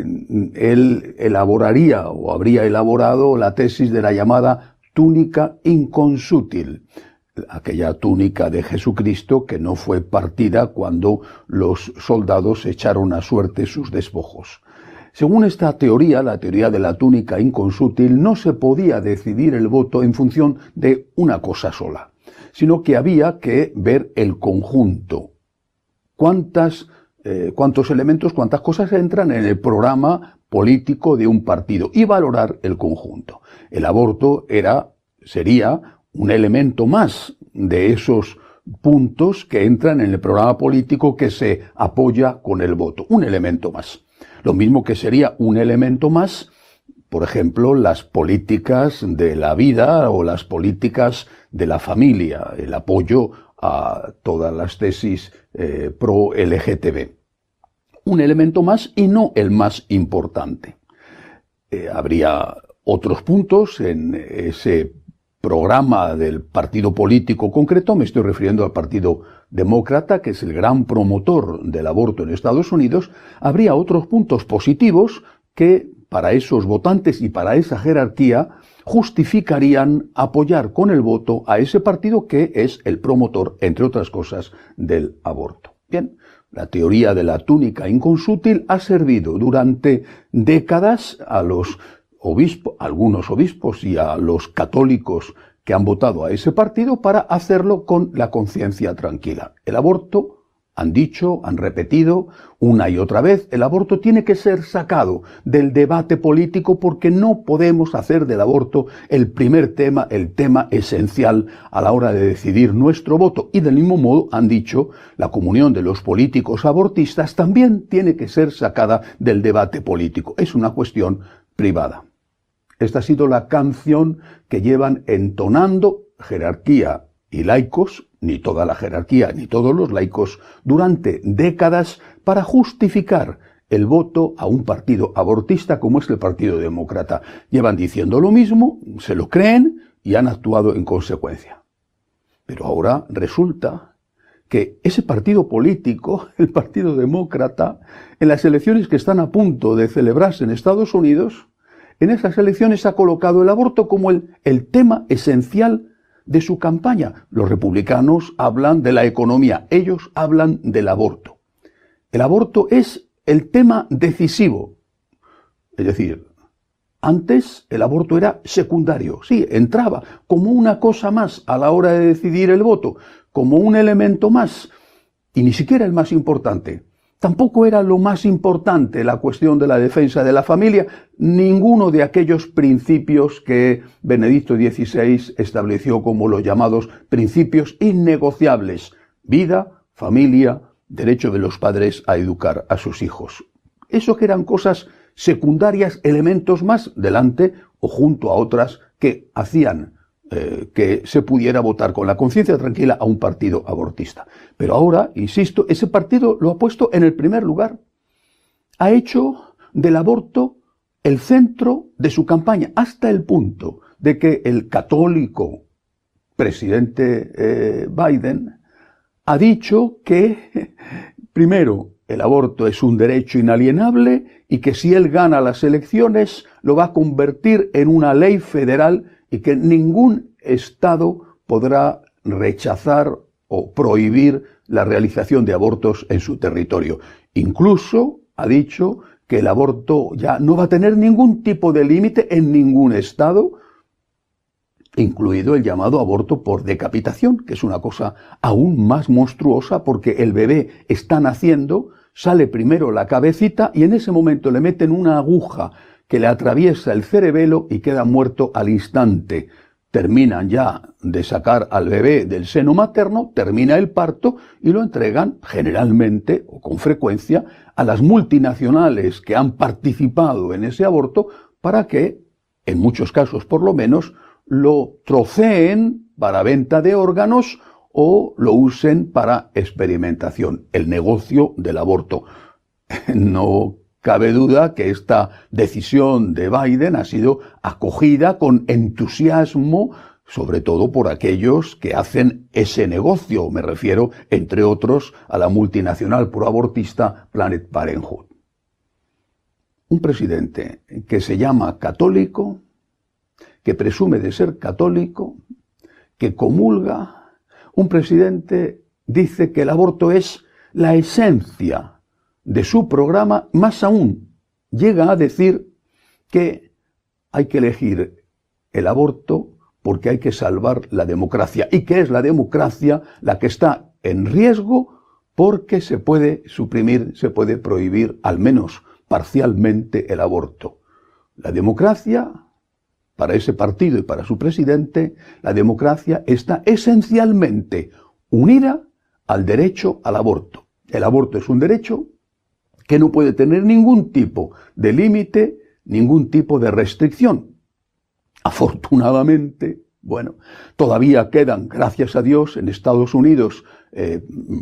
H: él elaboraría o habría elaborado la tesis de la llamada túnica inconsútil, aquella túnica de Jesucristo que no fue partida cuando los soldados echaron a suerte sus despojos. Según esta teoría, la teoría de la túnica inconsútil, no se podía decidir el voto en función de una cosa sola, sino que había que ver el conjunto. ¿Cuántas Eh, cuántos elementos, cuántas cosas entran en el programa político de un partido y valorar el conjunto. El aborto era, sería un elemento más de esos puntos que entran en el programa político que se apoya con el voto. Un elemento más. Lo mismo que sería un elemento más, por ejemplo, las políticas de la vida o las políticas de la familia, el apoyo a todas las tesis eh, pro L G T B. Un elemento más y no el más importante. Eh, habría otros puntos en ese programa del partido político concreto, me estoy refiriendo al Partido Demócrata, que es el gran promotor del aborto en Estados Unidos, habría otros puntos positivos que para esos votantes y para esa jerarquía justificarían apoyar con el voto a ese partido que es el promotor, entre otras cosas, del aborto. Bien, la teoría de la túnica inconsútil ha servido durante décadas a los obispos, algunos obispos y a los católicos que han votado a ese partido para hacerlo con la conciencia tranquila. El aborto, han dicho, han repetido una y otra vez, el aborto tiene que ser sacado del debate político porque no podemos hacer del aborto el primer tema, el tema esencial a la hora de decidir nuestro voto. Y del mismo modo, han dicho, la comunión de los políticos abortistas también tiene que ser sacada del debate político. Es una cuestión privada. Esta ha sido la canción que llevan entonando jerarquía y laicos, ni toda la jerarquía ni todos los laicos, durante décadas para justificar el voto a un partido abortista como es el Partido Demócrata. Llevan diciendo lo mismo, se lo creen y han actuado en consecuencia. Pero ahora resulta que ese partido político, el Partido Demócrata, en las elecciones que están a punto de celebrarse en Estados Unidos, en esas elecciones ha colocado el aborto como el, el tema esencial de su campaña. Los republicanos hablan de la economía, ellos hablan del aborto. El aborto es el tema decisivo. Es decir, antes el aborto era secundario, sí, entraba como una cosa más a la hora de decidir el voto, como un elemento más, y ni siquiera el más importante. Tampoco era lo más importante la cuestión de la defensa de la familia, ninguno de aquellos principios que Benedicto dieciséis estableció como los llamados principios innegociables: vida, familia, derecho de los padres a educar a sus hijos. Eso que eran cosas secundarias, elementos más delante o junto a otras que hacían Eh, que se pudiera votar con la conciencia tranquila a un partido abortista. Pero ahora, insisto, ese partido lo ha puesto en el primer lugar. Ha hecho del aborto el centro de su campaña, hasta el punto de que el católico presidente eh, Biden ha dicho que, primero, el aborto es un derecho inalienable y que si él gana las elecciones lo va a convertir en una ley federal y que ningún Estado podrá rechazar o prohibir la realización de abortos en su territorio. Incluso ha dicho que el aborto ya no va a tener ningún tipo de límite en ningún Estado, incluido el llamado aborto por decapitación, que es una cosa aún más monstruosa porque el bebé está naciendo, sale primero la cabecita y en ese momento le meten una aguja que le atraviesa el cerebelo y queda muerto al instante. Terminan ya de sacar al bebé del seno materno, termina el parto y lo entregan generalmente o con frecuencia a las multinacionales que han participado en ese aborto para que, en muchos casos por lo menos, lo troceen para venta de órganos o lo usen para experimentación. El negocio del aborto. No cabe duda que esta decisión de Biden ha sido acogida con entusiasmo, sobre todo por aquellos que hacen ese negocio. Me refiero, entre otros, a la multinacional proabortista Planned Parenthood. Un presidente que se llama católico, que presume de ser católico, que comulga, un presidente dice que el aborto es la esencia de su programa, más aún, llega a decir que hay que elegir el aborto porque hay que salvar la democracia, y que es la democracia la que está en riesgo porque se puede suprimir, se puede prohibir, al menos parcialmente, el aborto. La democracia, para ese partido y para su presidente, la democracia está esencialmente unida al derecho al aborto. El aborto es un derecho que no puede tener ningún tipo de límite, ningún tipo de restricción. Afortunadamente, bueno, todavía quedan, gracias a Dios, en Estados Unidos eh,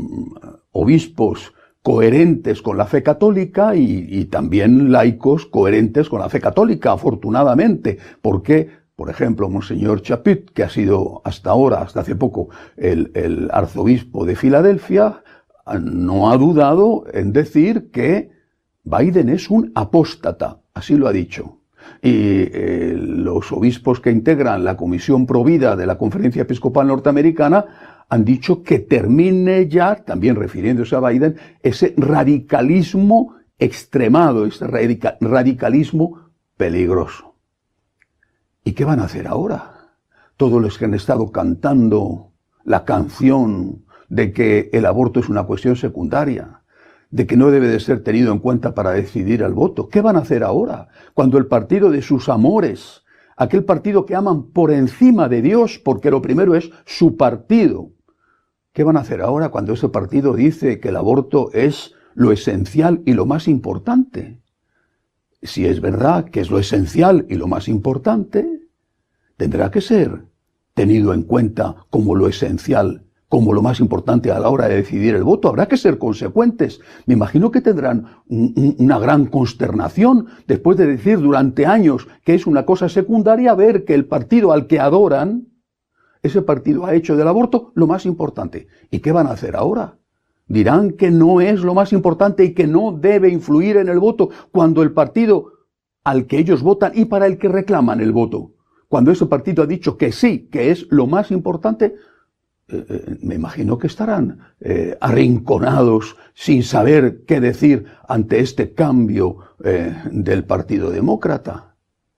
H: obispos coherentes con la fe católica y, y también laicos coherentes con la fe católica, afortunadamente. ¿Por qué? Por ejemplo, Monseñor Chaput, que ha sido hasta ahora, hasta hace poco, el, el arzobispo de Filadelfia, no ha dudado en decir que Biden es un apóstata, así lo ha dicho. Y eh, los obispos que integran la Comisión Provida de la Conferencia Episcopal Norteamericana han dicho que termine ya, también refiriéndose a Biden, ese radicalismo extremado, ese radica- radicalismo peligroso. ¿Y qué van a hacer ahora? Todos los que han estado cantando la canción de que el aborto es una cuestión secundaria, de que no debe de ser tenido en cuenta para decidir el voto. ¿Qué van a hacer ahora? Cuando el partido de sus amores, aquel partido que aman por encima de Dios, porque lo primero es su partido, ¿qué van a hacer ahora cuando ese partido dice que el aborto es lo esencial y lo más importante? Si es verdad que es lo esencial y lo más importante, tendrá que ser tenido en cuenta como lo esencial, como lo más importante a la hora de decidir el voto. Habrá que ser consecuentes. Me imagino que tendrán un, un, una gran consternación después de decir durante años que es una cosa secundaria, ver que el partido al que adoran, ese partido ha hecho del aborto lo más importante. ¿Y qué van a hacer ahora? Dirán que no es lo más importante y que no debe influir en el voto cuando el partido al que ellos votan y para el que reclaman el voto, cuando ese partido ha dicho que sí, que es lo más importante, eh, eh, me imagino que estarán eh, arrinconados sin saber qué decir ante este cambio eh, del Partido Demócrata.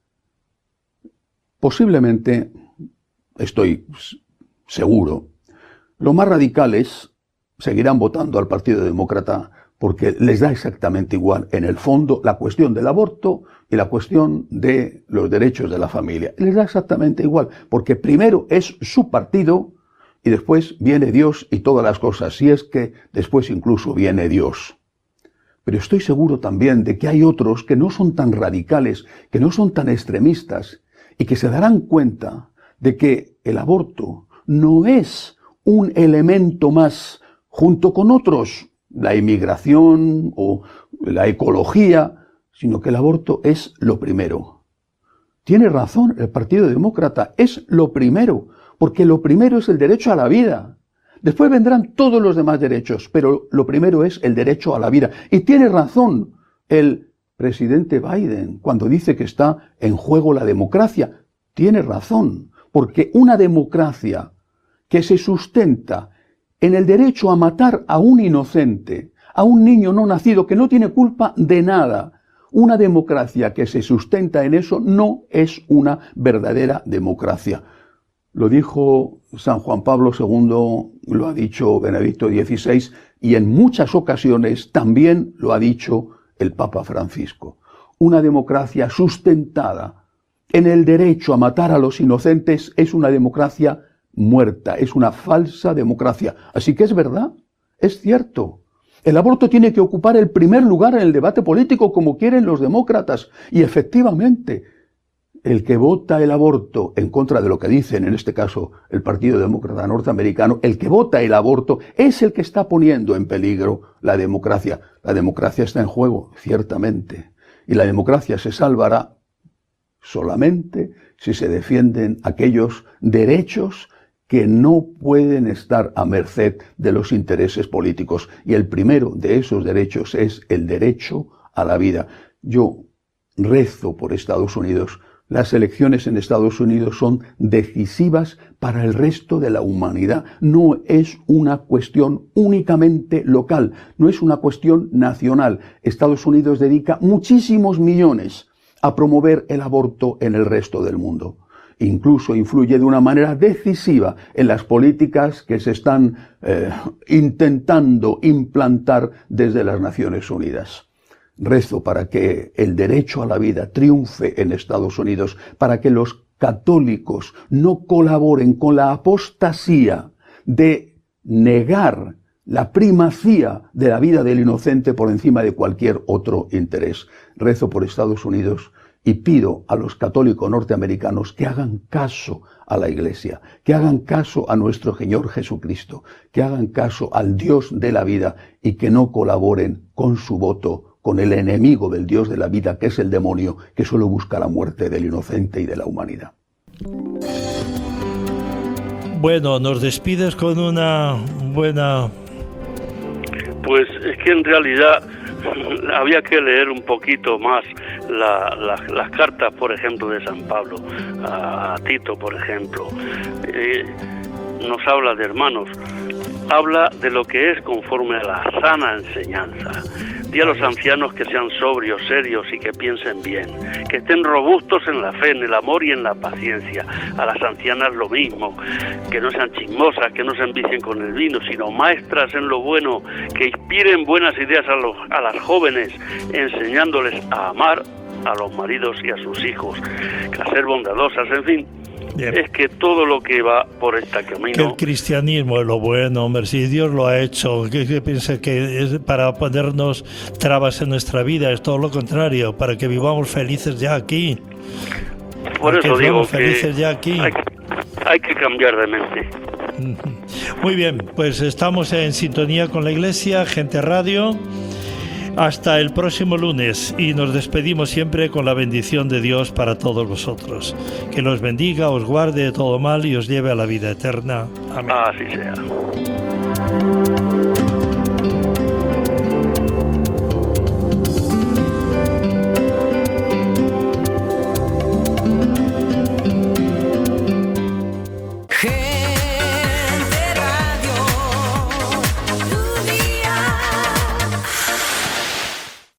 H: Posiblemente, estoy seguro, los más radicales seguirán votando al Partido Demócrata porque les da exactamente igual, en el fondo, la cuestión del aborto y la cuestión de los derechos de la familia. Les da exactamente igual, porque primero es su partido y después viene Dios y todas las cosas, si es que después incluso viene Dios. Pero estoy seguro también de que hay otros que no son tan radicales, que no son tan extremistas y que se darán cuenta de que el aborto no es un elemento más junto con otros, la inmigración o la ecología, sino que el aborto es lo primero. Tiene razón el Partido Demócrata, es lo primero, porque lo primero es el derecho a la vida. Después vendrán todos los demás derechos, pero lo primero es el derecho a la vida. Y tiene razón el presidente Biden cuando dice que está en juego la democracia. Tiene razón, porque una democracia que se sustenta en el derecho a matar a un inocente, a un niño no nacido que no tiene culpa de nada. Una democracia que se sustenta en eso no es una verdadera democracia. Lo dijo San Juan Pablo segundo, lo ha dicho Benedicto dieciséis y en muchas ocasiones también lo ha dicho el Papa Francisco. Una democracia sustentada en el derecho a matar a los inocentes es una democracia muerta, es una falsa democracia. Así que es verdad, es cierto. El aborto tiene que ocupar el primer lugar en el debate político como quieren los demócratas. Y efectivamente, el que vota el aborto en contra de lo que dicen, en este caso, el Partido Demócrata norteamericano, el que vota el aborto es el que está poniendo en peligro la democracia. La democracia está en juego, ciertamente. Y la democracia se salvará solamente si se defienden aquellos derechos que no pueden estar a merced de los intereses políticos. Y el primero de esos derechos es el derecho a la vida. Yo rezo por Estados Unidos. Las elecciones en Estados Unidos son decisivas para el resto de la humanidad. No es una cuestión únicamente local, no es una cuestión nacional. Estados Unidos dedica muchísimos millones a promover el aborto en el resto del mundo. Incluso influye de una manera decisiva en las políticas que se están eh, intentando implantar desde las Naciones Unidas. Rezo para que el derecho a la vida triunfe en Estados Unidos, para que los católicos no colaboren con la apostasía de negar la primacía de la vida del inocente por encima de cualquier otro interés. Rezo por Estados Unidos y pido a los católicos norteamericanos que hagan caso a la Iglesia, que hagan caso a nuestro Señor Jesucristo, que hagan caso al Dios de la vida y que no colaboren con su voto con el enemigo del Dios de la vida, que es el demonio, que solo busca la muerte del inocente y de la humanidad.
A: Bueno, nos despides con una buena...
B: Pues es que en realidad había que leer un poquito más la, la, las cartas, por ejemplo, de San Pablo a, a Tito, por ejemplo. Eh, nos habla de hermanos, habla de lo que es conforme a la sana enseñanza. Di a los ancianos que sean sobrios, serios y que piensen bien, que estén robustos en la fe, en el amor y en la paciencia. A las ancianas lo mismo, que no sean chismosas, que no se envicien con el vino, sino maestras en lo bueno, que inspiren buenas ideas a, los, a las jóvenes, enseñándoles a amar a los maridos y a sus hijos, a ser bondadosas, en fin. Bien. Es que todo lo que va por este camino...
A: Que el cristianismo es lo bueno, hombre, si Dios lo ha hecho, que, que piensa que es para ponernos trabas en nuestra vida, es todo lo contrario, para que vivamos felices ya aquí.
B: Por eso digo que
A: felices ya aquí.
B: Hay, hay que cambiar de mente.
A: Muy bien, pues estamos en sintonía con la Iglesia, Gente Radio. Hasta el próximo lunes y nos despedimos siempre con la bendición de Dios para todos vosotros. Que los bendiga, os guarde de todo mal y os lleve a la vida eterna. Amén.
B: Así sea.